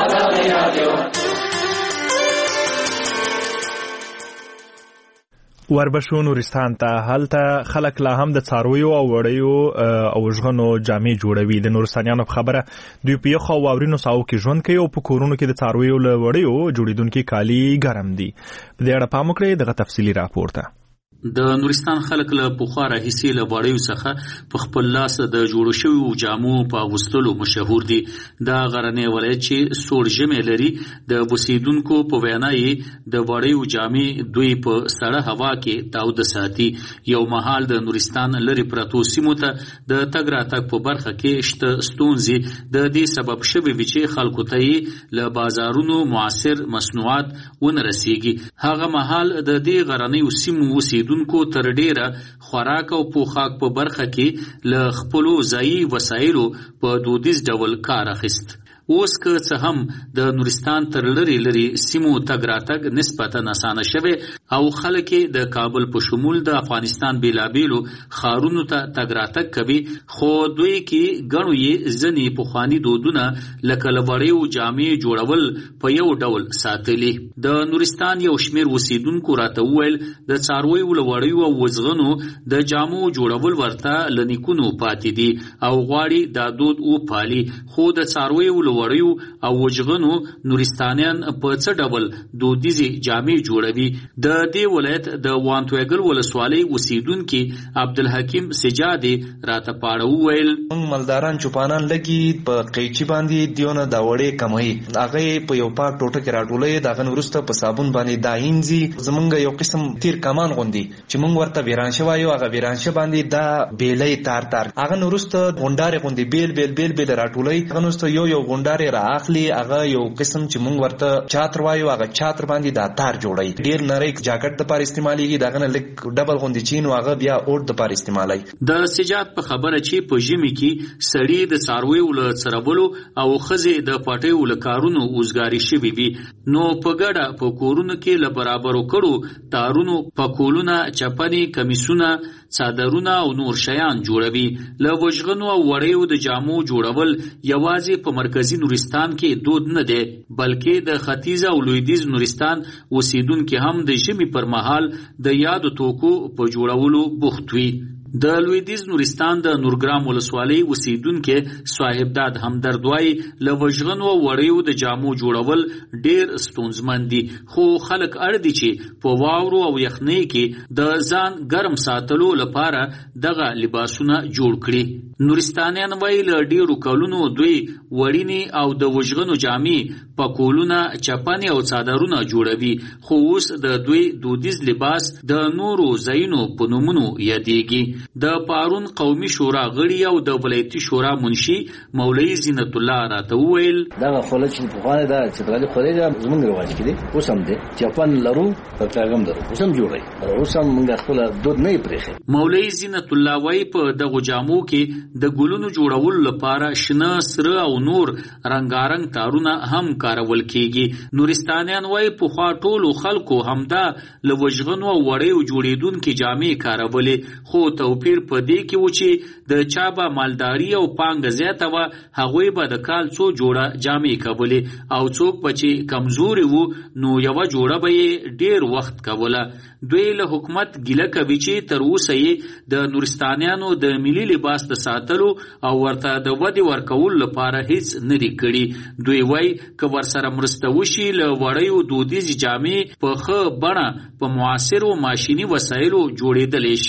وربشو نورستان ته هلته خلک لا هم د څارویو او وړیو او ژغنو جامې جوړوي. د نورستانیانو په خبره دوی په یخو او واورینو ساحو کې ژوند کوي او په کورونو کې د څارویو له وړیو جوړېدونکي کالي ګرم دي. په دې اړه پام وکړئ دغه تفصیلي راپور ته. د نورستان خلک له پخوا راهیسې له وړیو څخه په خپل لاس د جوړو شویو جامو په اغوستلو مشهور دي. دا غرنی ولایت چې سوړ ژمی لري د اوسیدونکو په وینا یې د وړیو جامې دوی په سړه هوا کې تاوده ساتي. یو مهال د نورستان لري پرتو سیمو ته د تګ راتګ په برخه کې شته ستونزې د دې سبب شوي وي چې خلکو ته یې له بازارونو معاصر مصنوعات ونه رسیږي. هغه مهال د دې غرنیو سیمو اوسیدونکو کو تر ډیره خوراک او پوښاک په برخه کې له خپلو ځایي وسایلو په دودیز ډول کار اخیست. اوس که څه هم د نورستان تر لري لري سیمو تګ راتګ نسبتا اسانه شوی او خلک د کابل په شمول د افغانستان بیلابیلو ښارونو ته تګ راتګ کوي، خو دوی کې ګڼو یې ځینې پخواني دودونه لکه له وړیو جامې جوړول په یو ډول ساتلي. د نورستان یو شمېر اوسیدونکو راته وویل د څارویو له وړیو او وزغنو د جامو جوړول ورته له نیکونو پاتې دي او غواړي دا دود وپالي. خو د څارویو له وړیو او وجغنو نورستانیان په څه ډول دودیزي جامې جوړوي. د دې ولایت د وانتویګل ولسوالۍ اوسیدونکي عبدالحکیم سجادي راته پاړه وویل موږ مالداران چوپانان لګي په قیچي باندې دیونه دا وړې کموي، هغه په یو پاک ټوټه کې راټولوي، دغه وروسته په صابون باندې داینځي. زمونږ یو قسم تیر کمان غوندي چې موږ ورته ویرانشه وایو، هغه ویرانشه باندې دا بیلې تار تار هغه وروسته غونډارې غوندي بیل بیل بیل بیل راټولوي. هغه وروسته یو یو غونډارې را اخلي، هغه یو قسم چې موږ ورته چاتر وایو، هغه چاتر باندې دا تار جوړي. ډیر نری جاکټ د پاره استعماليږي، دغه نه لیک ډبل غوندي چین واغه بیا اوټ د پاره استعمالي. د سجاد په خبره چې په ژمي کې سړی د څارویو له څربلو او خزې د پټیو له کارونو اوزګاری شوي وي، نو په ګډه په کورونو کې له برابرو کړو تارونو پکولونه، چپنې، کمیسونه، څادرونه او نور شیان جوړوي. له وژغنو او وړیو د جامو جوړول یوازې په مرکزی نورستان کې دود نه دی، بلکې د ختیځ او لویدیځ نورستان اوسیدونکو هم د ژمي پر مهال د یادو توکو په جوړولو بوخت وي. د لویدیځ نورستان د نورګرام ولسوالۍ اوسیدونکو صاحبداد همدرد وایي له وژغنو او وړیو د جامو جوړول ډیر ستونزمن دي، خو خلک اړ دي چې په واورو او یخنۍ کې د ځان ګرم ساتلو لپاره دغه لباسونه جوړ کړي. نورستانیان وایي له ډیرو کلونو دوی وړینې او د وژغنو جامې، پکولونه، چپنې او څادرونه جوړوي، خو اوس د دوی دودیز لباس د نورو ځایونو په نومونو یادېږي. د پارون قومي شورا غړي او د ولایتي شورا منشي مولوي زینت الله راته وویل دا خلک چې په خانه دا چې بلې خوري دا زمونږ رواج کې دي، اوس هم دي چپن لرو په پیغام درو، اوس هم جوړي، اوس هم موږ خپل دود نه پرېخي. مولوي زینت الله وایي په دغه جامو کې د ګلونو جوړولو لپاره شنه، سره او نور رنگارنګ تارونه هم کارول کیږي. نورستانیان وایي په خوا ټولو خلکو همدا له وژغنو او وړیو جوړېدونکي جامې کارولې، خو توپیر په دې کې و چې د چا به مالداري او پانګه زیاته وه، هغوی به د کال څو جوړه جامې کولې، او څوک به چې کمزوري وو نو یوه جوړه به یې ډیر وخت کوله. دوی له حکومت ګیله کوي چې تر اوسه یې د نورستانیانو د ملي لباس د ساتلو او ورته د ودې ورکولو لپاره هیڅ نه دي کړي. دوی وایي که ورسره مرسته وشي له وړیو دودیزې جامې په ښه بڼه په معاصرو ماشیني وسایلو جوړېدلی شي.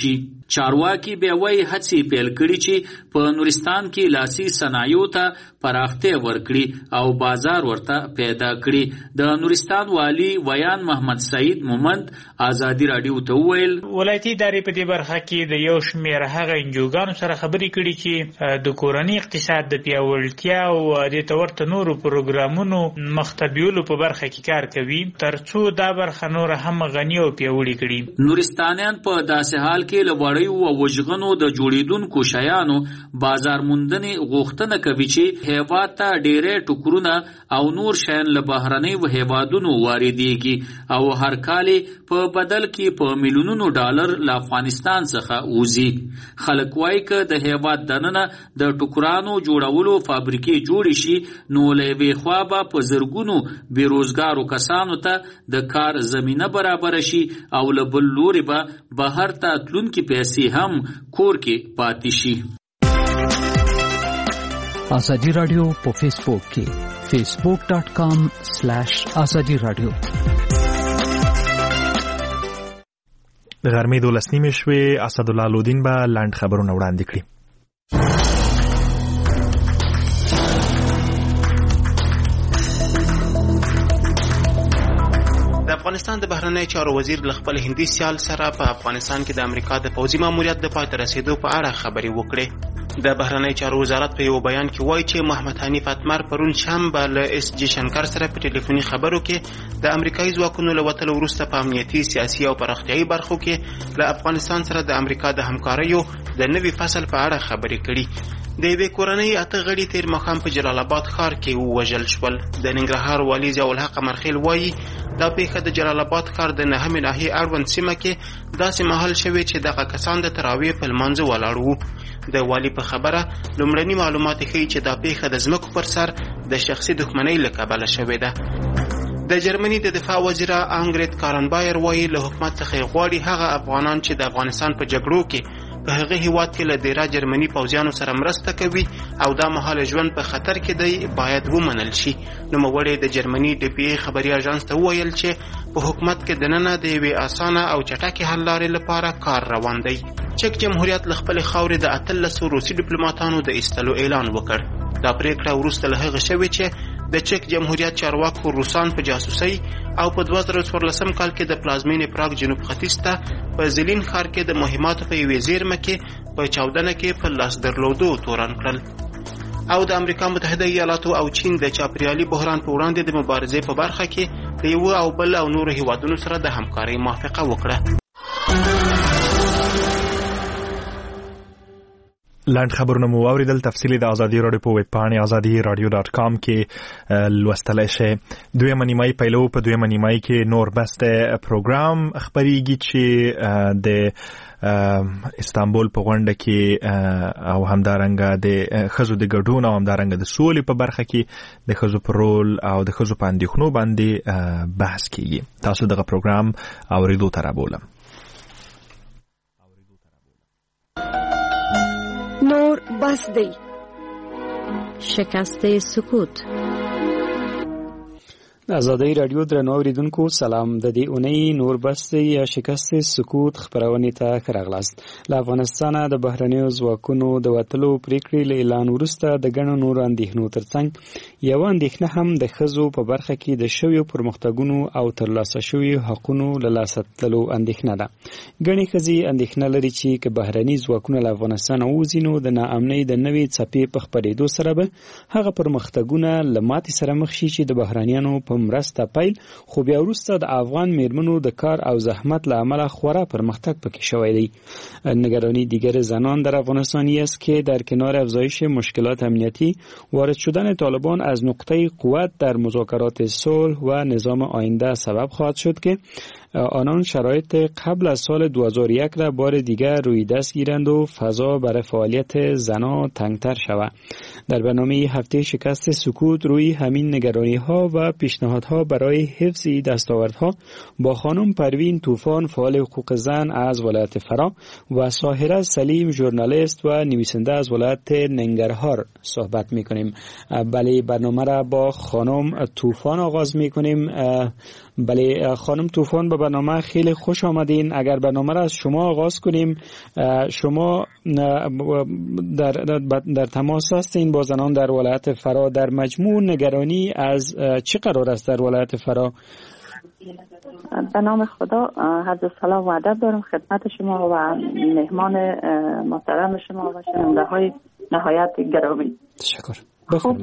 چارواکي به وایي هڅې پیل کړي چې په نورستان کې لاسي صنایعو ته پراختیا ورکړي او بازار ورته پیدا کړي. د نورستان والی ویان محمد سعید مومند ازادي رادیو ته وویل ولایتي ادارې په دې برخه کې د یو شمېر هغه انجوګانو سره خبرې کړي چې د کورنۍ اقتصاد د پیاوړتیا او د تورته نورو پروګرامونو مختبیولو په برخه کې کار کوي ترڅو دا برخه نور هم غني او پیاوړې کړي. نورستانیان په داسې حال کې له وړیو او وژغنو د جوړیدونکو شیانو بازار موندنې غوښتنه کوي چې هیواد ته ډېرې ټوکرونه او نور شیان له بهرنیو هیوادونو واردېږي او هر کال په بدل کې په میلیونونو ډالر له افغانستان څخه وځي. خلک وایي که د هیواد دننه د ټوکرانو جوړولو فابریکې جوړې شي نو له یوې خوا به په زرګونو بېروزګارو کسانو ته د کار زمینه برابره شي او له بل لوري به بهر ته تلونکي پیسې هم کور کې پاتې شي. ازادي رادیو په فیسبوک کې فیسبوک ډاٹ کام سلیش ازادي رادیو. د غرمې دولس نیمې شوې. اسدالله لودین به لنډ خبرونه وړاندې کړي. افغانستان د بهرنی چارو وزیر له خپل هندي سیال سره په افغانستان کې د امریکا د پوځي ماموریت د پای ته رسیدو په اړه خبرې وکړې. د بهرنی چارو وزارت په یو بیان کې وایي چې محمد حنیف اتمر پرون شنبه له اس جی شنکر سره په ټلیفوني خبرو کې د امریکایي ځواکونو له وتلو وروسته په امنیتي سیاسي او پراختیایي برخو کې له افغانستان سره د امریکا د همکاریو د نوي فصل په اړه خبرې کړي. د یوې کورنۍ اته غړي تیر ماښام په جلال آباد ښار کې ووژل شول. د ننګرهار والي ضیاءالحق مرخیل وایي دا پیښه د جلال آباد ښار د نهمې ناحیې اړوند سیمه کې داسې مهال شوې چې دغه کسان د تراویح په لمانځه ولاړ وو. د والي په خبره لومړني معلومات ښیي چې دا پیښه د ځمکو پر سر د شخصي دښمنۍ له کبله شوې ده. د جرمني د دفاع وزیره انګریت کارنبایر وایي له حکومت څخه غواړي هغه افغانان چې د افغانستان په جګړو کې په هغه هیواد کې له ډیره جرمني پوځیانو سره مرسته کوي او دا مهال ژوند په خطر کې دی باید ومنل شي. نوموړی د جرمني د پی ای خبري اژانس ته وویل چې په حکومت کې دننه د یوې اسانه او چټکې حل لارې لپاره کار روان دی. چک جمهوریت له خپلې خاورې د اتلسو روسي ډیپلوماتانو د ایستلو اعلان وکړ. دا پریکړه وروسته له هغه شوې چې د چک جمهوریت چارواکو روسان په جاسوسۍ او په دوه زره څوارلسم کال کې د پلازمینې پراګ جنوب ختیځ ته په زیلین ښار کې د مهماتو په یوې زیرمه کې په چاودنه کې په لاس درلودو تورن کړل. او د امریکا متحده ایالاتو او چین د چاپریالي بحران په وړاندې د مبارزې په برخه کې د یو او بل او نورو هیوادونو سره د همکارۍ موافقه وکړه. لاند خبرونه مو واوریدل. تفصیلی د ازادي رادیو په ویب پاڼې ازادي رادیو ډاټ کام کې لوستلای شئ. دویمه نیمایي پیلو په دویمه نیمایي کې نور بست پروګرام خبريږي چې د استانبول په غونډه کې او همدارنګه د خزو د ګډون او همدارنګه د سولې په برخه کې د خزو پر رول او د خزو په اندېښنو باندې بحث کیږي. تاسو دغه پروګرام اوریدو ته رابولم. نور بس دی. شکست سکوت. ازادي رادیو درنو اوریدونکو سلام. د دې اونۍ نور بس یا شکست سکوت خبرونه ته خراغلاست. له افغانستانه د بهرنیو ځواکونو د وټلو پریکړې له اعلان وروسته د ګڼو نور اندېښنو ترڅنګ یو اندېښنه هم د خزو په برخه کې د شویو پرمختګونو او ترلاسه شویو حقوقو له لاسه تللو اندېښنه ده. ګڼې خزي اندېښنه لري چې که بهرني ځواکونه له افغانستان وځینو د ناامنۍ د نوې څپې په خپرېدو سره به هغه پرمختګونه له ماتې سره مخ شي چې د بهرنیانو په مرسته پیل خو بیا وروسته د افغان میرمنو د کار او زحمت له امله خورا پرمختگ پکې شوی دی. نگرانی دیگر زنان در افغانستانی است که در کنار افزایش مشکلات امنیتی وارد شدن طالبان از نقطه قوت در مذاکرات صلح و نظام آینده سبب خواهد شد که آنان شرایط قبل از سال دو هزار و یک را بار دیگر روی دست گیرند و فضا برای فعالیت زنان تنگتر شود. در برنامه هفته شکست سکوت روی همین نگرانی ها و پیشنهادها برای حفظ دستاوردها با خانم پروین طوفان فعال حقوق زن از ولایت فرا و ساحره سلیم ژورنالیست و نویسنده از ولایت ننگرهار صحبت میکنیم. بله، برنامه را با خانم طوفان آغاز میکنیم. بله خانم طوفان به برنامه خیلی خوش آمدین. اگر برنامه را از شما آغاز کنیم، شما در, در, در تماس هستین با زنان در ولایت فرا. در مجموع نگرانی از چه قرار است در ولایت فرا؟ به نام خدا، عرض سلام و ادب دارم خدمت شما و مهمان محترم شما و شنونده های نهایت گرامی. تشکر. خب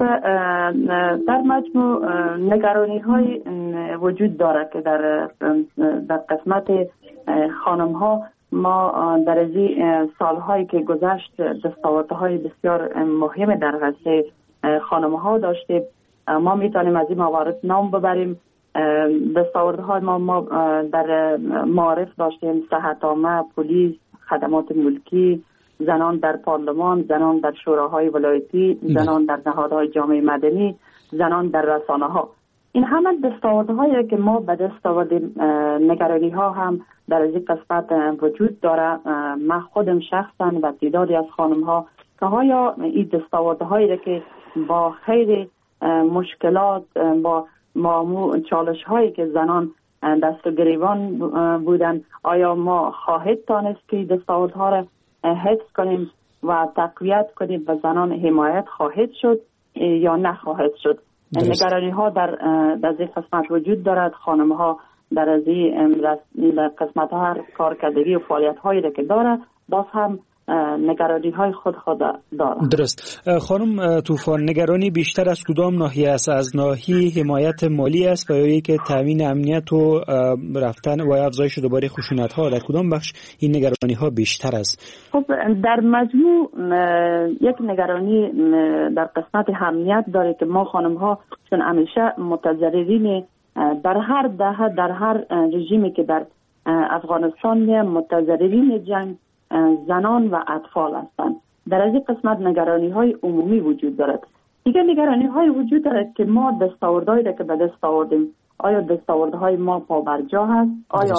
در مجموع نگرانی های وجود داره که در در قسمت خانم ها ما در از سالهایی که گذشت دستاوردهای بسیار مهم در حوزه خانم ها داشتیم. ما میتونیم از این موارد نام ببریم. دستاوردهای ما, ما در معارف داشتیم صحت عامه، پلیس، خدمات ملکی، زنان در پارلمان، زنان در شوراهای ولایتی، زنان در نهادهای جامعه مدنی، زنان در رسانه ها. این همه دستاوردهایی که ما به دست آوردیم. نگرانی ها هم در از این قسمت وجود داره. من خودم شخصا و تعدادی از خانم ها که های این دستاوردهایی که با خیلی مشکلات، با معمول چالش هایی که زنان دست و گریبان بودن، آیا ما خواهد تانست که دستاوردها را حفظ کنیم و تقویت کنیم و زنان حمایت خواهد شد یا نخواهد شد؟ نگرانی ها در در این قسمت وجود دارد. خانم ها در از این قسمت ها کارکردگی و فعالیت هایی که داره باز هم نگرانی های خود خود داره. درست. خانم طوفان، نگرانی بیشتر از کدام ناحیه است؟ از ناحیه حمایت مالی است و یا که تامین امنیت و رفتن و افزایش دوباره خشونت ها؟ در کدام بخش این نگرانی ها بیشتر است؟ خب در مجموع یک نگرانی در قسمت امنیت داره که ما خانم ها چون همیشه متضررین در هر دهه در هر رژیمی که در افغانستان متضررین جنگ زنان و اطفال هستند. در از این قسمت نگرانی های عمومی وجود دارد. دیگه نگرانی های وجود دارد که ما دستاوردهایی که به دست آوردیم، آیا دستاوردهای ما پابرجا هست؟ آیا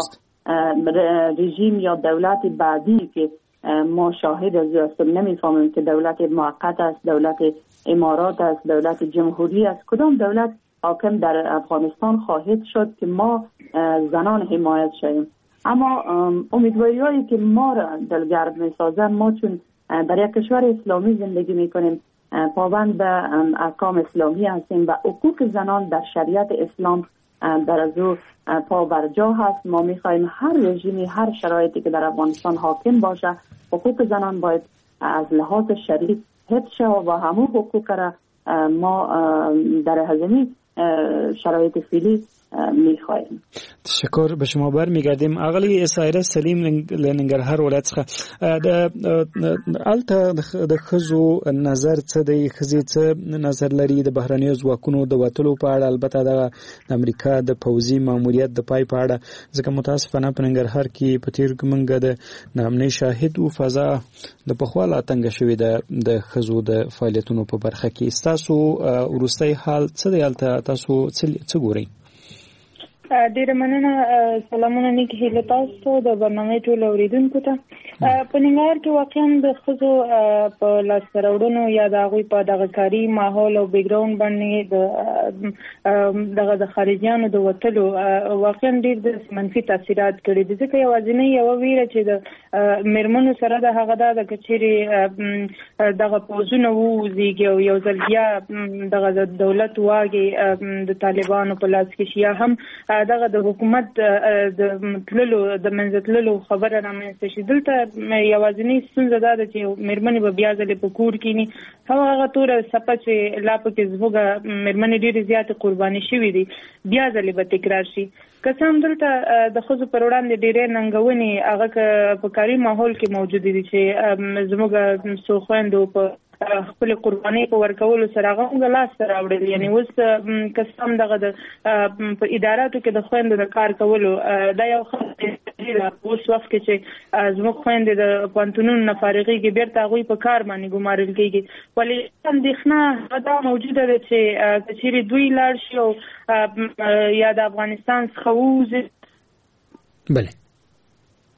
رژیم یا دولت بعدی که ما شاهد از هستیم نمیفهمیم که دولت موقت است، دولت امارات است، دولت جمهوری است، کدام دولت حاکم در افغانستان خواهد شد که ما زنان حمایت شویم؟ اما امیدواری هایی که ما را دلگرم می سازن، ما چون در یک کشور اسلامی زندگی می کنیم، پابند به احکام اسلامی هستیم و حقوق زنان در شریعت اسلام در از او پا بر جا هست. ما می خواهیم هر رژیمی، هر شرایطی که در افغانستان حاکم باشه، حقوق زنان باید از لحاظ شرعی حفظ شود و همون حقوق را ما در هزینی شرایط فعلی میخواهیم. تشکر. به شما برمیگردیم. اغلی اسایره سلیم لننګرهار ولایت څخه الته د خزو نظر څه دی، خزي څه نظر لري د بهرنیو ځواکونو د وټلو په اړه، البته د امریکا د پوځي ماموریت د پای په اړه، ځکه متاسفانه په ننګرهار کې په تیر کې منګه د نامنې شاهد او فضا د پخواله تنګ شوې ده د خزو د فعالیتونو په برخه کې. تاسو ورستۍ حال څه دی؟ الته تاسو څه ګورئ؟ ډیره مننه. سلامونه نیکی هیله تاسو د برنامه ټول اوریدونکو ته. په ننګرهار کې واقعا د ښځو په لاسته راوړنو یا د هغوی په دغه کاري ماحول او بیکګراوند باندې د دغه د خارجیانو د وتلو واقعا ډېر د منفي تاثیرات کړي دي، ځکه یوازینۍ یوه ویره چې د میرمنو سره د هغه دا ده که چیرې دغه پوځونه ووځېږي او یو ځل بیا دغه د دولت واګې د طالبانو په لاس کې شي، یا هم دغه د حکومت د تللو د منځه تللو خبره رامنځته شي. دلته یوازینۍ ستونزه دا ده چې میرمنې به بیا ځلې په کور کښېني، هغه توره څپه چې لا پکې زموږ میرمنې ډېرې زیاتې قرباني شوي دي بیا ځلې به تکرار شي. که څه هم دلته د ښځو پر وړاندې ډېرې ننګونې هغه که په کاري ماحول کې موجودې دي چې زموږ څو خویندو په خپل قرباني په ورکولو سره هغه موږ لاسته راوړل. یعنې اوس که څه هم دغه د په اداراتو کې د خویندو د کار کولو دا یو ښه ده. اوس وخت کې چې زموږ خویندې د پوهنتونونو نه فارغېږي بیرته هغوی په کار باندې ګمارل کېږي، ولې اندېښنه دا موجوده ده چې که چیرې دوی لاړ شي او یا د افغانستان څخه ووځي. بله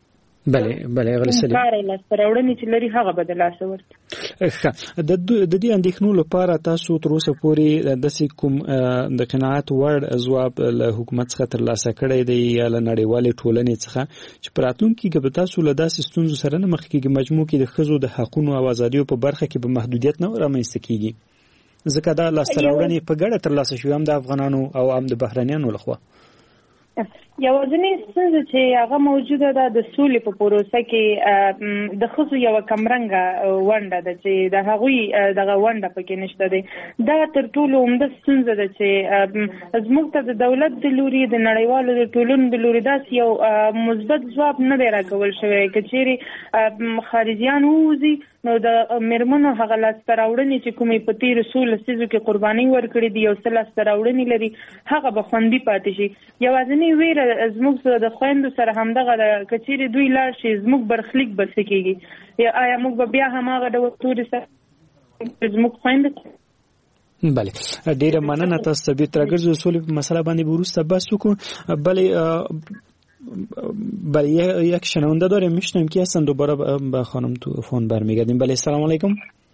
بله بله غلی سلیم کار له سراوړنې چې لري هغه به د لاس ورته د د دې اندېښنو لپاره تاسو تر اوسه پورې د سې کوم د قناعت وړ ځواب له حکومت څخه ترلاسه کړی دی یا له نړیوالې ټولنې څخه چې په راتلونکي کې به تاسو له داسې ستونزو سره نه مخ کېږئ مجموع کې د ښځو د حقونو او ازادیو په برخه کې به محدودیت نه رامنځته کېږي ځکه دا لاسته راوړنې په ګډه ترلاسه شوې هم د افغانانو او هم د بهرنیانو لخوا یوازینی ستونزه چې هغه موجوده ده د سولې په پروسه کې د ښځو یوه کمرنګه ونډه ده چې د هغوی دغه ونډه پکې نشته دی. دا تر ټولو عمده ستونزه ده چې زموږ ته د دولت د لوري د نړیوالو د ټولنو د لوري داسې یو مثبت ځواب نه دی راکول شوی. که چیرې خارجیان ووځي نو د میرمنو هغه لاسته راوړنې چې کومې په تېرو څو لسیزو کې قرباني ورکړې دي یو څه لاسته راوړنې لري هغه به خوندي پاتې شي. یوازینۍ ویره زموږ د خویندو سره همدغه ده که چیرې دوی لاړ شي زموږ برخلیک به څه کېږي آیا موږ به بیا هماغه ډول تورې سره زموږ خویندې بله ډیره مننه تاسو طبیعت راګرځو د سولې په مسله باندې به وروسته بحث وکړو. بله بله یک شنونده داریم میشنویم که هستن دوباره به خانم تو فون برمیگردیم. بله سلام علیکم.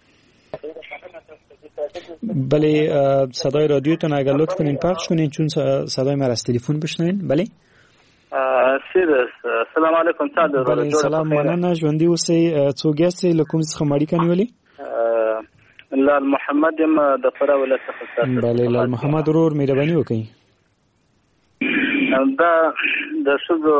بله صدای رادیوتون اگر لطف کنین پخش کنین چون صدای من از تلفن بشنوین. بله سلام علیکم. بله سلام مننه ژوندي اوسئ. څوک یاستئ له کوم څخه اړیکه نیولې؟ لال محمد یم د فراه ولایت څخه. بله لال محمد ورور مهرباني وکړئ. دا د ښځو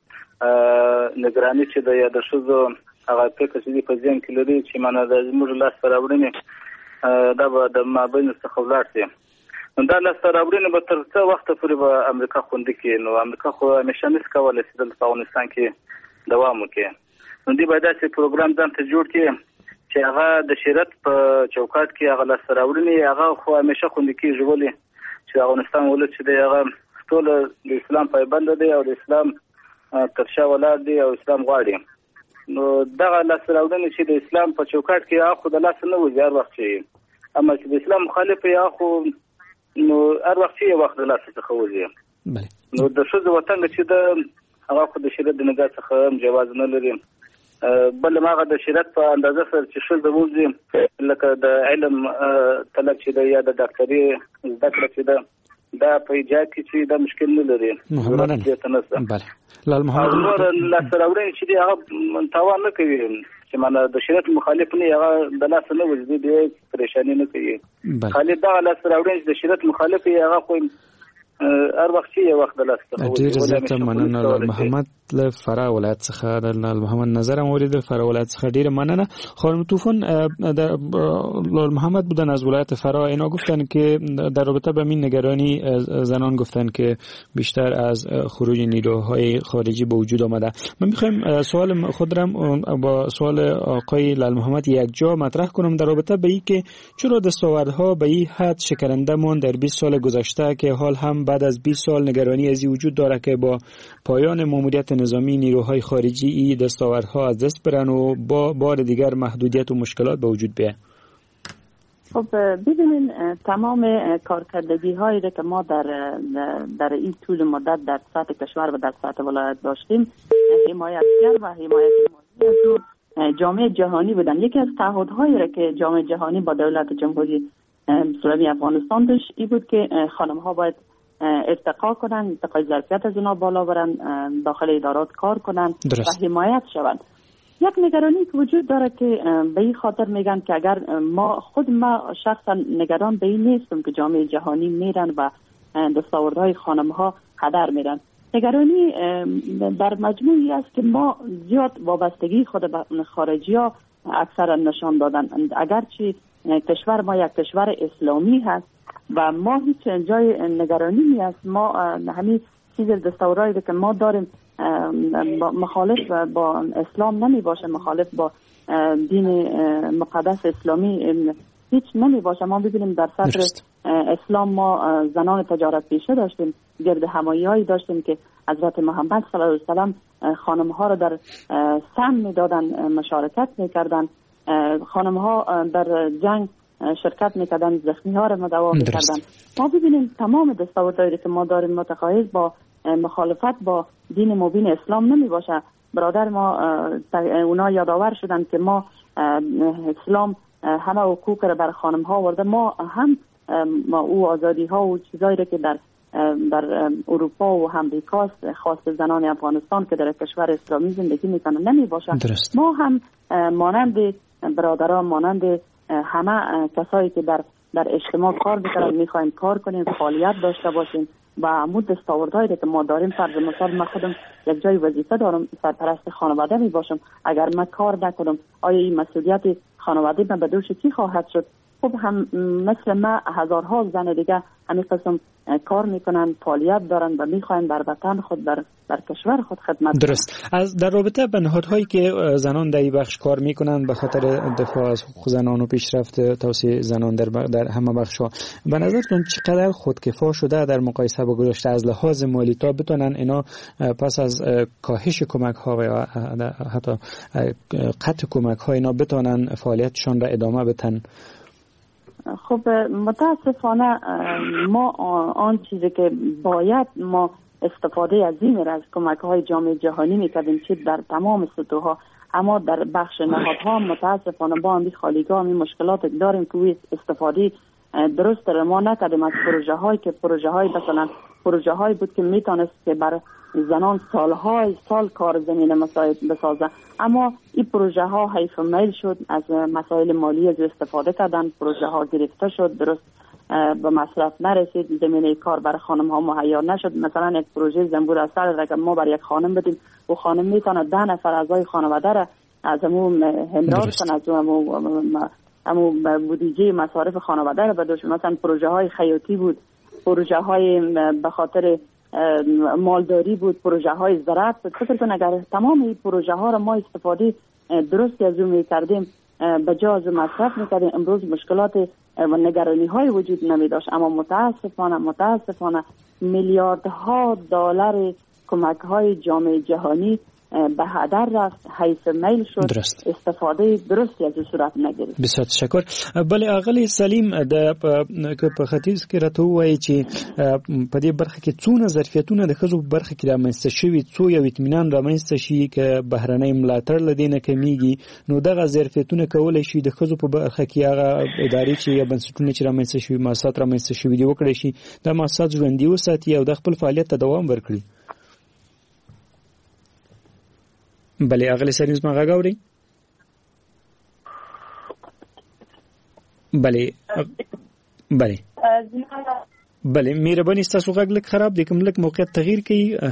نگراني چې د یا د ښځو هغه فکر چې په ذهن کې لري چې معنی د زموږ لاسته راوړنې دا به د مابین څخه ولاړ شي. دا لاسته راوړنې به تر څه وخته پورې به امریکا خوندي کړي. نو امریکا خو همیشه نشي کولی چې دلته په افغانستان کې دوام وکړي. نو دوی باید داسې پروګرام ځان ته جوړ کړي چې هغه د شریعت په چوکاټ کې هغه لاسته راوړنې هغه خو همیشه خوندي کېږي. ولې چې افغانستان ولې چې دی هغه ټول د اسلام پایبند دی او د اسلام تر شا ولاړ دی او اسلام غواړي. نو دغه لاسته راوړنې چې د اسلام په چوکاټ کې هغه خو د لاسه نه وځي هر وخت چې اما چې د اسلام مخالف یې هغه خو نو هر وخت چې یې وخت د لاسه څخه وځي. نو د ښځو وطن چې د هغه خو د شریعت د نګاه څخه هم جواز نه لري. بل هغه د شریعت په اندازه سره چې ښځه وځي لکه د علم طلب چې د یا د ډاکټري زده کړه چې ده دا په ایجاد کې چې دا مشکل نه لري. بله لال محمد نور لاسته راوړنې چې دی هغه تاوان نه کوي چې معنی د شریعت مخالف نه هغه د لاسه نه وځي دی پریشانی نه کوي. خالي دا لاسته راوړنې چې د شریعت مخالف هغه خو هر وخت یې وخت د لاسه ډېر زیاته مننه لال محمد له فراه ولایت څخه د لال محمد نظر مورید فراه ولایت څخه ډیره مننه. خانم توفان لال محمد بودن از ولایت فراه. اینا گفتن که در رابطه با این نگرانی زنان گفتن که بیشتر از خروج نیروهای خارجی به وجود آمده. من میخوایم سوال خودم با سوال آقای لال محمد یک جا مطرح کنم در رابطه با این که چرا دستاوردها به این حد شکننده ماند در بیست سال گذشته که حال هم بعد از بیست سال نگرانی از این وجود داره که با پایان ماموریت نظامی نیروهای خارجی ای دستاوردها از دست برن و با بار دیگر محدودیت و مشکلات به وجود بیاید. خب ببینین تمام کارکردگی هایی که ما در در این طول مدت در سطح کشور و در سطح ولایت داشتیم حمایتگر و حمایت مالی جامعه جهانی بودن. یکی از تعهدهایی را که جامعه جهانی با دولت جمهوری اسلامی افغانستان داشت این بود که خانم ها باید ارتقا کنن، ارتقای ظرفیت از اونا بالا برن، داخل ادارات کار کنن و حمایت شوند. یک نگرانی که وجود داره که به این خاطر میگن که اگر ما خود ما شخصا نگران به این نیستم که جامعه جهانی میرن و دستاوردهای خانم ها هدر میرن. نگرانی در مجموعی است که ما زیاد وابستگی خود به خارجی ها اکثرا نشان دادن. اگرچه کشور ما یک کشور اسلامی هست و ما هیچ جای نگرانی نیست. ما همین چیز دستاوردهایی که ما داریم مخالف با اسلام نمی باشه، مخالف با دین مقدس اسلامی هیچ نمی باشه. ما ببینیم در صدر اسلام ما زنان تجارت پیشه داشتیم، گرد همایی هایی داشتیم که حضرت محمد صلی الله علیه و سلم خانم ها را در سم می دادن، مشارکت می کردن. خانم ها در جنگ شرکت میکردن، زخمی ها را مداوا میکردن. ما ببینیم تمام دستاوردهایی که ما داریم متقاعد با مخالفت با دین مبین اسلام نمی باشه. برادر ما اونا یادآور شدن که ما اسلام همه حقوق را بر خانم ها آورده، ما هم ما او آزادی ها و چیزایی که در در اروپا و امریکاست خاص زنان افغانستان که در کشور اسلامی زندگی میکنن نمی باشند. ما هم مانند برادران، مانند همه کسایی که در در اجتماع کار میکنن میخوایم کار کنیم، فعالیت داشته باشیم و عمود دستاوردهایی که ما داریم. فرض مثال من خودم یک جای وظیفه دارم، سرپرست خانواده می باشم، اگر من کار نکنم آیا این مسئولیت خانواده من به دوش کی خواهد شد؟ خب هم مثل ما هزارها زن دیگه همین قسم کار میکنن، فعالیت دارن و میخواین بر وطن خود، بر بر کشور خود خدمت. درست. از در رابطه با نهادهایی که زنان در این بخش کار میکنن به خاطر دفاع از حقوق زنان و پیشرفت توسعه زنان در در همه بخش‌ها، به نظرتون چقدر خودکفا شده در مقایسه با گذشته از لحاظ مالی تا بتونن اینا پس از کاهش کمک ها و حتی قطع کمک ها اینا بتونن فعالیتشان را ادامه بدن؟ خب متاسفانه ما آن چیزی که باید ما استفاده از این را از کمک های جامعه جهانی میکردیم چه در تمام سطوحها، اما در بخش نهادها متاسفانه با همین خالیگاه همین مشکلات داریم که استفاده درست را ما نکردیم از پروژه هایی که پروژه های مثلا پروژه هایی بود که میتونست که بر زنان سالهای سال کار زمینه مساعد بسازه، اما این پروژه ها حیف میل شد، از مسائل مالی از استفاده کردن، پروژه ها گرفته شد، درست به مصرف نرسید، زمینه کار برای خانم ها مهیا نشد. مثلا یک پروژه زنبور اثر را که ما برای یک خانم بدیم و خانم میتونه ده نفر اعضای خانواده را از همون همراه کنه، از همون همون بودجه مصارف خانواده را بدوش. مثلا پروژه های خیاطی بود، پروژه های به خاطر مالداری بود، پروژه های زراعت بود. فکر کن اگر تمام این پروژه ها را ما استفاده درستی از اون میکردیم، به جا از مصرف میکردیم، امروز مشکلات و نگرانی های وجود نمی داشت. اما متاسفانه متاسفانه میلیاردها دلار کمک های جامعه جهانی به هدر رفت، حیث میل شد، درست. استفاده درستی از صورت نگرفت. بسیار تشکر. بله اغلی سلیم د په ختیځ کې راته وایي چې په دې برخه کې څونه ظرفیتونه د ښځو په برخه کې رامنځته شوي، څو یو اطمینان رامنځته شي که بهرنۍ ملاتړ له دې نه کمیږي، نو دغه ظرفیتونه کولی شي د ښځو په برخه کې هغه ادارې چې یا بنسټونه چې رامنځته شوي، مؤسسات رامنځته شوي دي وکړی شي دا مؤسسات ژوندي وساتي او د خپل فعالیت ته دوام ورکړي. بله اغلی سلیم زما غږ اورئ؟ بله بله بله مهرباني ستاسو غږ لږ خراب دی، کوم لږ موقعیت تغییر کړئ.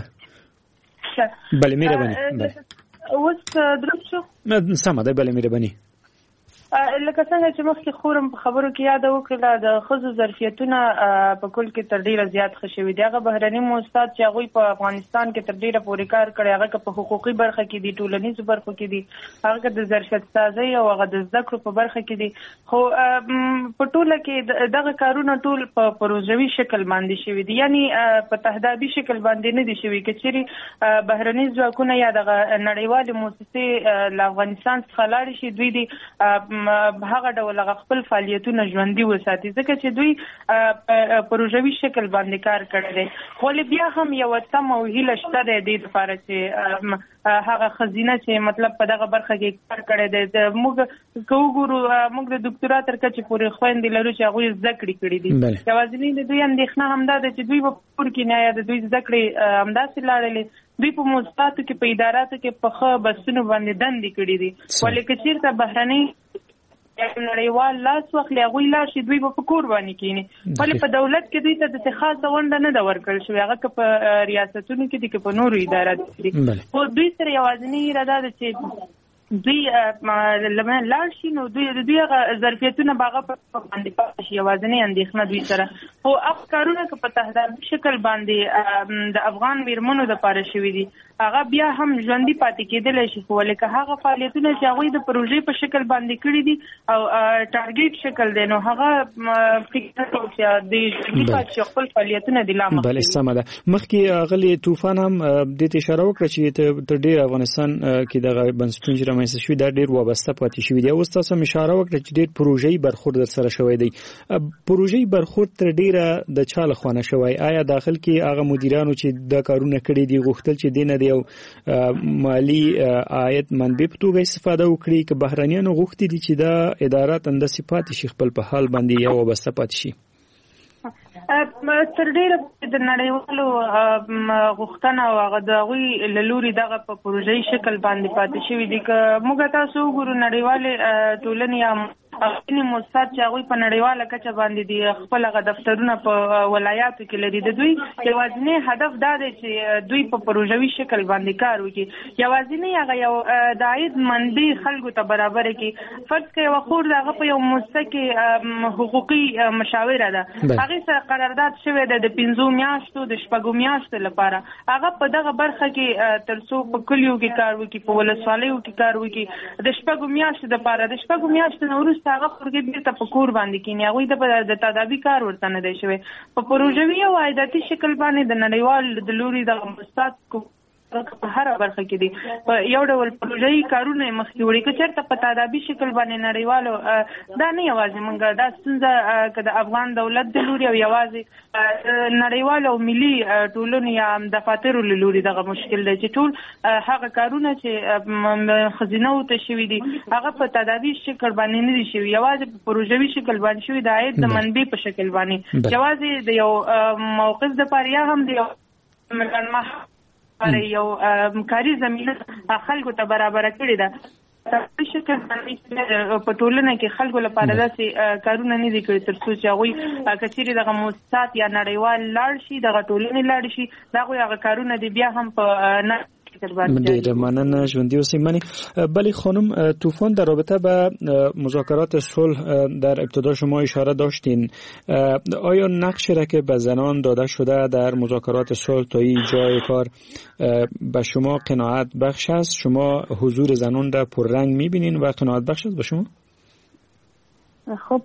بله مهرباني. اوس درست شو؟ سمه ده. بله مهرباني. لکه څنګه چې مخکې خورم په خبرو کې یاد وکړه د ښځو ظرفیتونه په کل کې تر ډیره زیات ښه شوي دي. هغه بهرني مؤسسات چې هغوی په افغانستان کې تر ډیره پورې کار کړی، هغه که په حقوقي برخه کې دي، ټولنیزو برخو کې دي، هغه که د ظرفیت سازۍ او هغه د زده کړو په برخه کې دي، خو په ټوله کې دغه کارونه ټول په پروژوي شکل باندې شوي دي، یعنی په تهدابي شکل باندې نه دي شوي. که چیرې بهرني ځواکونه یا دغه نړیوالې مؤسسې له افغانستان څخه لاړې شي، دوی دي هغه ډول هغه خپل فعالیتونه ژوندي وساتي، ځکه چې دوی پروژوي شکل باندې کار کړی دی. خو بیا هم یو تمه او هیله شته دی دې لپاره چې هغه ښځینه چې مطلب په دغه برخه کې کار کړی دی، موږ که وګورو موږ د ډاکټرا تر کچې پورې خویندې لرو چې هغوی زده کړې کړي دي. یوازینی د دوی اندېښنه همدا ده چې دوی به په کور کې نه یا د دوی زده کړې همداسې لاړلې، دوی په مؤسساتو کې په اداراتو کې په ښه بسونو باندې دندې کړي دي، ولې که چېرته بهرنۍ نړیوال لاس واخلي هغوی لاړ شي، دوی به په کور باندې کښېني. ولې په دولت کې دوی ته داسې خاصه ونډه نه ده ورکړل شوې، هغه که په ریاستونو کې دي که په نورو اداراتو کې دي. خو دوی سره یوازینۍ هیله دا ده چې دوی لاړ شي، نو دوی د دوی هغه ظرفیتونه به هغه په باندې پاتې شي، یوازینۍ اندېښنه دوی سره. خو هغه کارونه که په تهدابي شکل باندې د افغان ویرمنو دپاره شوي دي، هغه بیا هم ژوندي پاتې کېدلی شي. خو ولې که هغه فعالیتونه چې هغوی د پروژې په شکل باندې کړي دي او ټارګېټ شکل دی، نو هغه فکر کوم چې د ژوندي پاتې شي خپل فعالیتونه د لا مخکې. بله سمه ده. مخکې اغلې طوفان هم دې ته اشاره وکړه چې تر ډېره افغانستان کې دغه بنسټونه چې رامنځته شوي دا ډېر وابسته پاتې شوي دي. اوس تاسو هم اشاره وکړه چې ډېر پروژه‌ای برخورد در سره شوی دی. پروژه‌ای برخورد تر ډېره ډیره د چا له خوا نه شوی؟ آیا داخل کې هغه مدیرانو چې دا کارونه کړي دي غوښتل چې دینه دی او مالی عاید منبع په توګه استفاده وکړي که بهرنیانو غوښتي دي چې دا ادارات انداسې پاتې شي خپل په حال باندې یا وابسته پاتې شي؟ تر ډیره د نړیوالو غوښتنه او هغه د هغوی له لوري دغه په پروژه‌ایي شکل باندې پاتې شوي دي. که موږ تاسو وګورو نړیوالې ټولنې یا ځینې موسسات چې هغوی په نړیواله کچه باندې دي خپل هغه دفترونه په ولایاتو کې لري، د دوی یوازینی هدف دا دی چې دوی په پروژوي شکل باندې کار وکړي، یوازینی هغه یو د عاید منبع خلکو ته برابره کړي. فرض کړئ یوه خور د هغه په یو موسسه کې حقوقي مشاوره ده، هغې سره قرارداد شوی ده د پنځو میاشتو د شپږو میاشتو لپاره، هغه په دغه برخه کې تر څو په کلیو کې کار وکړي، په ولسوالیو کې کار وکړي، د شپږو میاشتو دپاره د شپږو میاشتو نه وروسته هغه خورګې بیرته په کور باندې کینی، هغوی ته د تدابیر کار ورته نه دی شوی. په پروژوي او عایداتي شکل باندې د نړیوال د لوري دغه موسسات په هر برخه کې دي په یو ډول پروژوي کارونه مخکې وړي. که چېرته په تدابیر شکل باندې نړیوالو دا نه یوازې موږ دا ستونزه که د افغان دولت د لوري او یوازې نړیوالو او ملي ټولنو یا دفاترو له لوري دغه مشکل دی چې ټول هغه کارونه چې خزینهو ته شوي دي هغه په تدابیر شکل باندې نه دي شوي، یوازې په پروژوي شکل باندې شوي د عاید د منبع په شکل باندې، یوازې د یو موقف دپاره یا هم د یو ملګرمه یو کاري زمینه خلکو ته برابره کړې ده. په شکل باندې په ټولنه کې خلکو لپاره داسې کارونه نه دي کړي تر څو چې هغوی که چیرې دغه موسسات یا نړیوال لاړ شي، دغه ټولنې لاړ شي، د هغوی هغه کارونه دي بیا هم په نه ډیره مننه ژوندی اوسئ. منی بلی خانم، طوفان در رابطه با مذاکرات صلح در ابتدا شما اشاره داشتین، آیا نقشی را که به زنان داده شده در مذاکرات صلح تا این جای کار به شما قناعت بخش است؟ شما حضور زنان را پررنگ میبینین و قناعت بخش است به شما؟ خب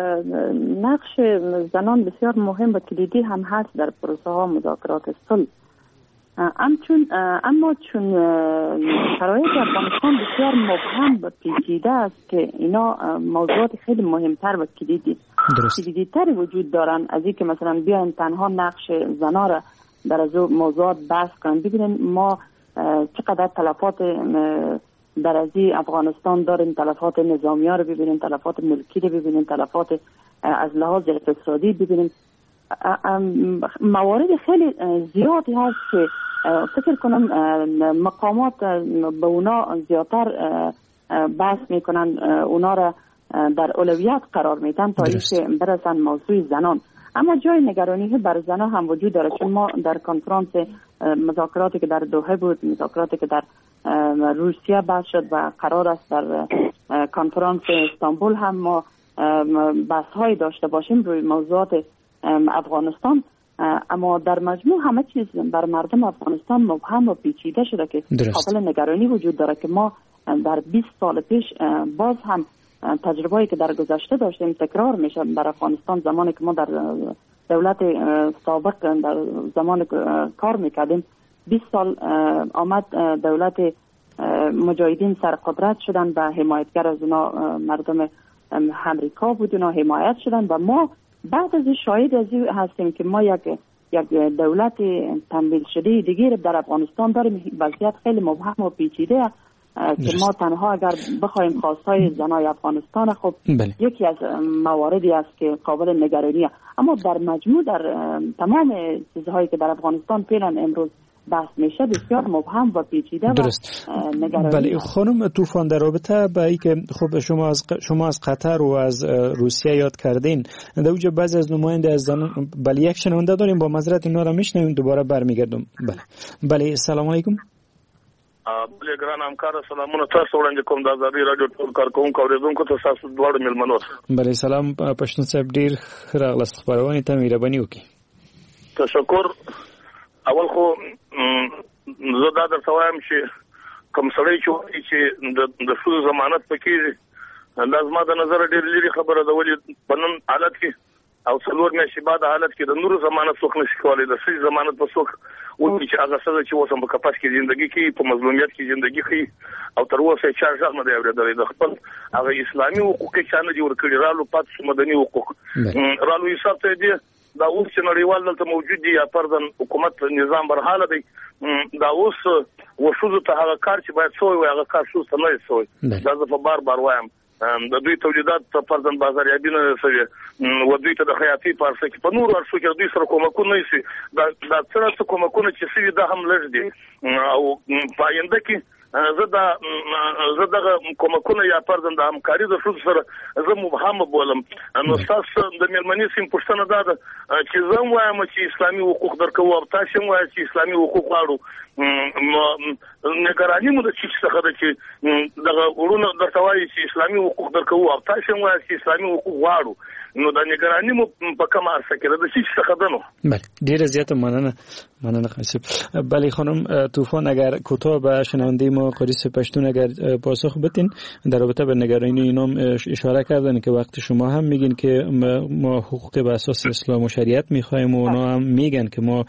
نقش زنان بسیار مهم و کلیدی هم هست در پروسه ها مذاکرات صلح. همچون اما چون شرایط افغانستان بسیار مبهم و پیچیده است که اینا موضوعات خیلی مهمتر و کلیدی کلیدی‌تری وجود دارن از اینکه مثلا بیاین تنها نقش زنا را در از موضوعات بحث کنن. ببینید ما چقدر تلفات در از افغانستان داریم، تلفات نظامی ها رو ببینیم، تلفات ملکی رو ببینیم، تلفات از لحاظ اقتصادی ببینیم، موارد خیلی زیادی هست که فکر کنم مقامات به اونا زیادتر بحث میکنن، اونا را در اولویت قرار میدن تا اینکه برسن موضوع زنان. اما جای نگرانی بر زنان هم وجود داره، چون ما در کنفرانس مذاکراتی که در دوحه بود، مذاکراتی که در روسیه بحث شد و قرار است در کنفرانس استانبول هم ما بحث های داشته باشیم روی موضوعات افغانستان، اما در مجموع همه چیز بر مردم افغانستان مبهم و پیچیده شده که قابل نگرانی وجود داره که ما در بیست سال پیش باز هم تجربه‌ای که در گذشته داشتیم تکرار میشه در افغانستان. زمانی که ما در دولت سابق در زمان کار میکردیم، بیست سال آمد دولت مجاهدین سر قدرت شدن و حمایتگر از اونا مردم امریکا بود، اونا حمایت شدن و ما بعد از شاهد از این هستیم که ما یک یک دولت تمویل شده دیگه در افغانستان داریم. وضعیت خیلی مبهم و پیچیده که ما تنها اگر بخوایم خواستای زنای افغانستان خب بله. یکی از مواردی است که قابل نگرانیه، اما در مجموع در تمام چیزهایی که در افغانستان فعلا امروز بحث میشه بسیار مبهم و پیچیده درست. و نگرانی. بله خانم طوفان، در رابطه با اینکه خب شما از شما از قطر و از روسیه یاد کردین، در اونجا بعضی از نماینده از زنان، بله یک شنونده داریم، با معذرت اینا رو میشنویم، دوباره برمیگردم. بله بله سلام علیکم. بله ګران همکار سلامونه تاسو وړاندې کوم د ازادي رادیو ټول کارکونکو اوریدونکو ته تاسو دواړو مېلمنو. بله سلام پښتون صاحب، ډیر ښه راغلاست، خبرونه ته مهرباني وکړئ. تشکر. اول خو زه دا درته وایم چې کوم سړی چې وایي چې د ښځو ضمانت پکې دا زما د نظر ډېر لري خبره ده، ولې په نن حالت کې او څلور میاشتې بعد حالت کې د نورو ضمانت څوک نشي کولی، د ښځې ضمانت په څوک وکړي چې هغه ښځه چې اوس هم په قفس کې زندګي کوي، په مظلومیت کې زندګي کوي او تر اوسه یې چا غږ نه دی اورېدلی، د خپل هغه اسلامي حقوق یې چا نه دي ورکړي، رالو پاتې مدني حقوق رالو حساب ته یې دي دا اوس چې نړیوال دلته موجود دي یا پردن حکومت نظام برحاله دی دا اوس وشوزو ته هغه کار چې باید سوی وي هغه کار شوز ته نه سوی دا زه په بار بار وایم د دوی تولیدات ته پردن بازاریابي نه سوي و دوی ته د خیاطي په ارسه کې په نور ارسو کې دوی سره کومکونه نشي دا دا څه کومکونه چې سوي دا هم لږ دي او پاینده کې زه دا زه دغه کومکونه یا پردن د همکاري د شوز سره زه مبهم بولم نو تاسو د مېرمنې سیم پښتنه دا ده چې زه وایم چې اسلامي حقوق درکو او تاسو وایم چې اسلامي حقوق غواړو نگرانی مو د چې څه ده چې دغه ورونه درته وایي چې اسلامي حقوق درکو او تاسو وایم چې اسلامي حقوق غواړو نو د نگرانی مو په کومه ارسه کې د چې څه ده نو بله ډیره زیاته مننه مننه خانم بله خانم طوفان اگر کوتاه به شنونده ما قریص پشتون اگر پاسخ بدین در رابطه به نگرانی اینام اشاره کردن که وقت شما هم میگین که ما حقوق به اساس اسلام و شریعت میخوایم و اونا هم میگن که ما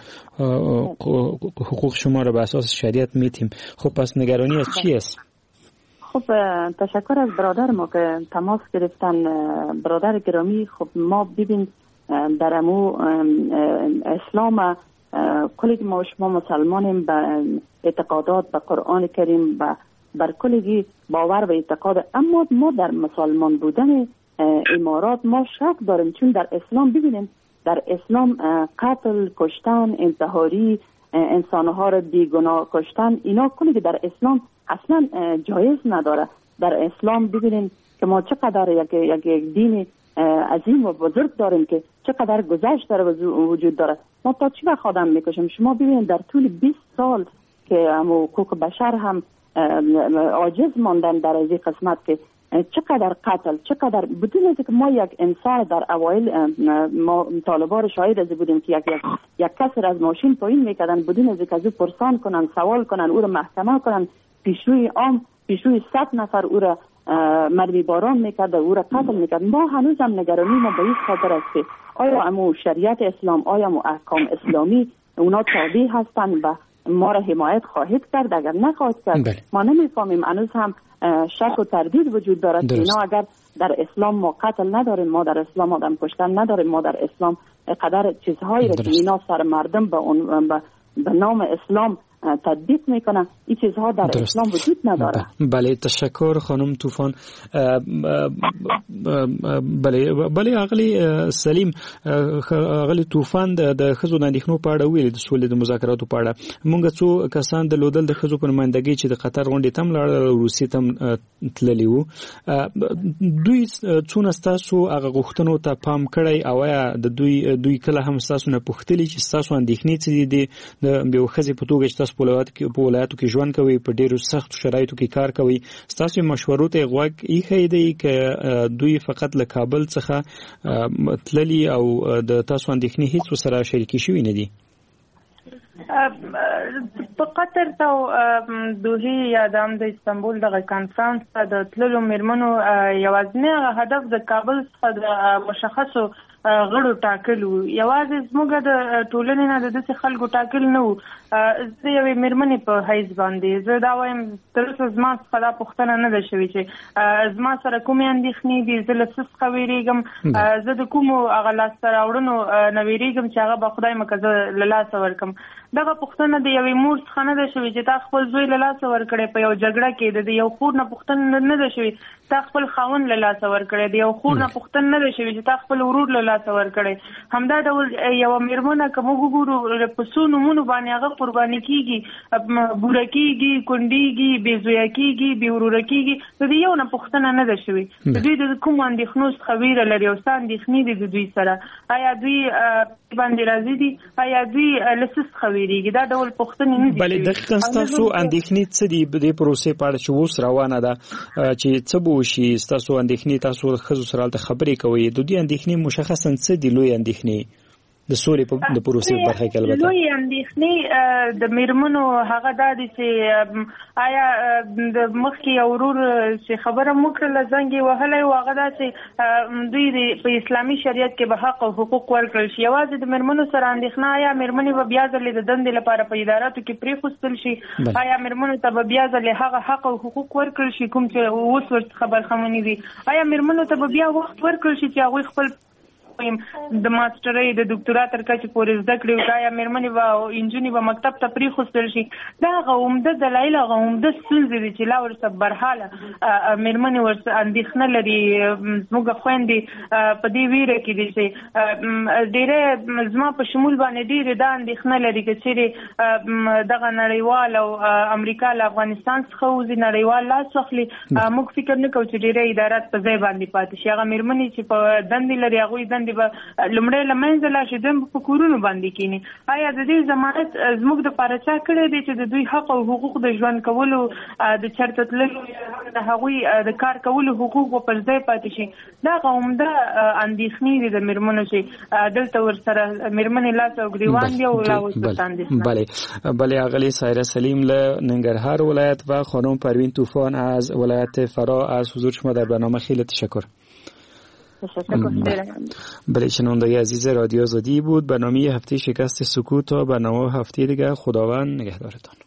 حقوق شما را به اساس شریعت میتیم خب پس نگرانی از چی است؟ خب تشکر از برادر ما که تماس گرفتن برادر گرامی خب ما ببین در امو اسلام کلی که ما شما مسلمانیم به اعتقادات به قرآن کریم به بر کلی باور و اعتقاد اما ما در مسلمان بودن امارات ما شک داریم چون در اسلام ببینیم در اسلام قتل کشتن انتحاری انسانها را بیگناه کشتن اینا کلی که در اسلام اصلا جایز نداره در اسلام ببینیم که ما چقدر یک یک, یک دین عظیم و بزرگ داریم که چقدر گذشت داره وجود داره ما تا چی وقت آدم میکشیم شما ببینید در طول بیست سال که حقوق بشر هم عاجز ماندن در این قسمت که چقدر قتل چقدر بدون اینکه ما یک انسان در اوایل ما طالبان شاهد از بودیم که یک یک, یک کسی از ماشین پایین میکردن بدون اینکه از او پرسان کنن سوال کنن او را محکمه کنن پیشروی عام پیشروی صد نفر او را مرمی باران میکرد او را قتل میکرد ما هنوز هم نگرانی ما به این خاطر است که آیا امو شریعت اسلام آیا امو احکام اسلامی اونا تابع هستند و ما را حمایت خواهد کرد اگر نخواهد کرد بله. ما نمیفهمیم هنوز هم شک و تردید وجود دارد که اینا اگر در اسلام ما قتل نداریم ما در اسلام آدم کشتن نداریم ما در اسلام قدر چیزهایی را که اینا سر مردم به اون به نام اسلام تطبیق میکنه این چیزها در درست. اسلام وجود نداره. بله تشکر خانم طوفان. بله بله اغلی سلیم اغلی طوفان د خزو د اندېښنو په اړه ویل د سولې د مذاکراتو په اړه مونږ څو کسان د لودل د خزو په نمائندګۍ چې د قطر غونډې تم لاړ روسي تم تللی وو دوی څونه تاسو هغه غوښتنو ته پام کړی او یا د دوی دوی کله هم تاسو نه پوښتلی چې تاسو اندېښنې څه دي د یو خزې په توګه چې تاسو په ولایتو کې ژوند کوي په ډیرو سخت شرایطو کې کار کوي تاسو مشورو ته غوږ ایښی دی چې دوی فقط له کابل څخه تللی او د تاسو اندېښنې هیڅ سره شریکي شوي نه دي په قطر ته دوحې یا د استانبول دغه کانفرنس ته د تللو مېرمنو یوازینی هدف د کابل څخه د مشخصو غړو ټاکل وو یوازې زموږ د ټولنې نه د داسې خلکو ټاکل نه وو زه یوې مېرمنې په حیث باندې زه دا وایم تر اوسه زما څخه دا پوښتنه نه ده شوې چې زما سره کومې اندېښنې دي زه له څه څخه ویرېږم زه د کومو هغه لاسته راوړنو نه ویرېږم چې هغه به خدای مکه زه له لاسه ورکړم دغه پوښتنه د یوې مور څخه نه ده شوې چې تا خپل زوی له لاسه ورکړی په یو جګړه کې د یو خور نه پوښتنه نه ده شوې تا خپل خاوند له لاسه ورکړی د یو خور نه پوښتنه نه ده شوې چې تا خپل ورور له لاسه ورکړی همدا ډول یوه مېرمنه که موږ وګورو په څو نومونو باندې هغه قرباني کېږي بوره کېږي کونډېږي بې زویه کېږي بې وروره کېږي د دې یو نه پوښتنه نه ده شوې د دوی د کومو اندېښنو څخه ویره لري او څه اندېښنې دي د دوی سره آیا دوی باندې راضي دي آیا دوی له څه څخه ویرېږي دا ډول پوښتنې نه دي بلې دقیقاً ستاسو اندېښنې څه دي د دې پروسې په اړه چې اوس روانه ده چې څه به وشي ستاسو اندېښنې تاسو د ښځو سره هلته خبرې کوئ د دوی اندېښنې مشخصاً څه دي لوی اندېښنې د سولې په د پروسې برخه کې البته لوی اندېښنې د مېرمنو هغه دا دي چې آیا د مخکې یو ورور چې خبره مو کړله زنګ یې وهلی و هغه دا چې دوی په اسلامي شریعت کې به حق او حقوق ورکړل شي یوازې د مېرمنو سره اندېښنه آیا مېرمنې به بیا ځلې د دندې لپاره په اداراتو کې پرېښودل شي آیا مېرمنو ته به بیا ځلې هغه حق او حقوق ورکړل شي کوم چې اوس ورڅخه برخمنې دي آیا مېرمنو ته به بیا وخت ورکړل شي چې هغوی خپل ویم د ماسترۍ د ډاکټرا تر کچې پورې زده کړې دا یا مېرمنې به او انجونې به مکتب ته پرېښودل شي دا هغه عمده دلایل هغه عمده ستونزې دي چې لا ورسره برحاله مېرمنې ورسره اندېښنه لري زموږ خویندې په دې ویره کې دي چې ډېری زما په شمول باندې ډېرې دا اندېښنه لري که چېرې دغه نړیوال او امریکا له افغانستان څخه وځي نړیوال لاس واخلي موږ فکر نه کوو چې ډېری ادارات په ځای باندې پاتې شي هغه مېرمنې چې په دندې لري هغوی دندې به لومړی له منځه لاړ شي دویم به په کورونو باندې کښېني آیا د دې ضمانت زموږ دپاره چا کړی دی چې د دوی حق او حقوق د ژوند کولو د چېرته تللو د هغوی د کار کولو حقوق به پر ځای پاتې شي دا هغه عمده اندېښنې دي د مېرمنو چې دلته ورسره مېرمنې لاس او ګریوان دي او لا اوس ورته اندېښنه بله بله آقای سایره سلیم له ننگرهار ولایت و خانم پروین طوفان از ولایت فرا از حضور شما در برنامه خیلی تشکر. بله شنوندگان عزیز رادیو آزادی بود برنامه هفته شکست سکوت تا برنامه هفته دیگه خداوند نگهدارتان.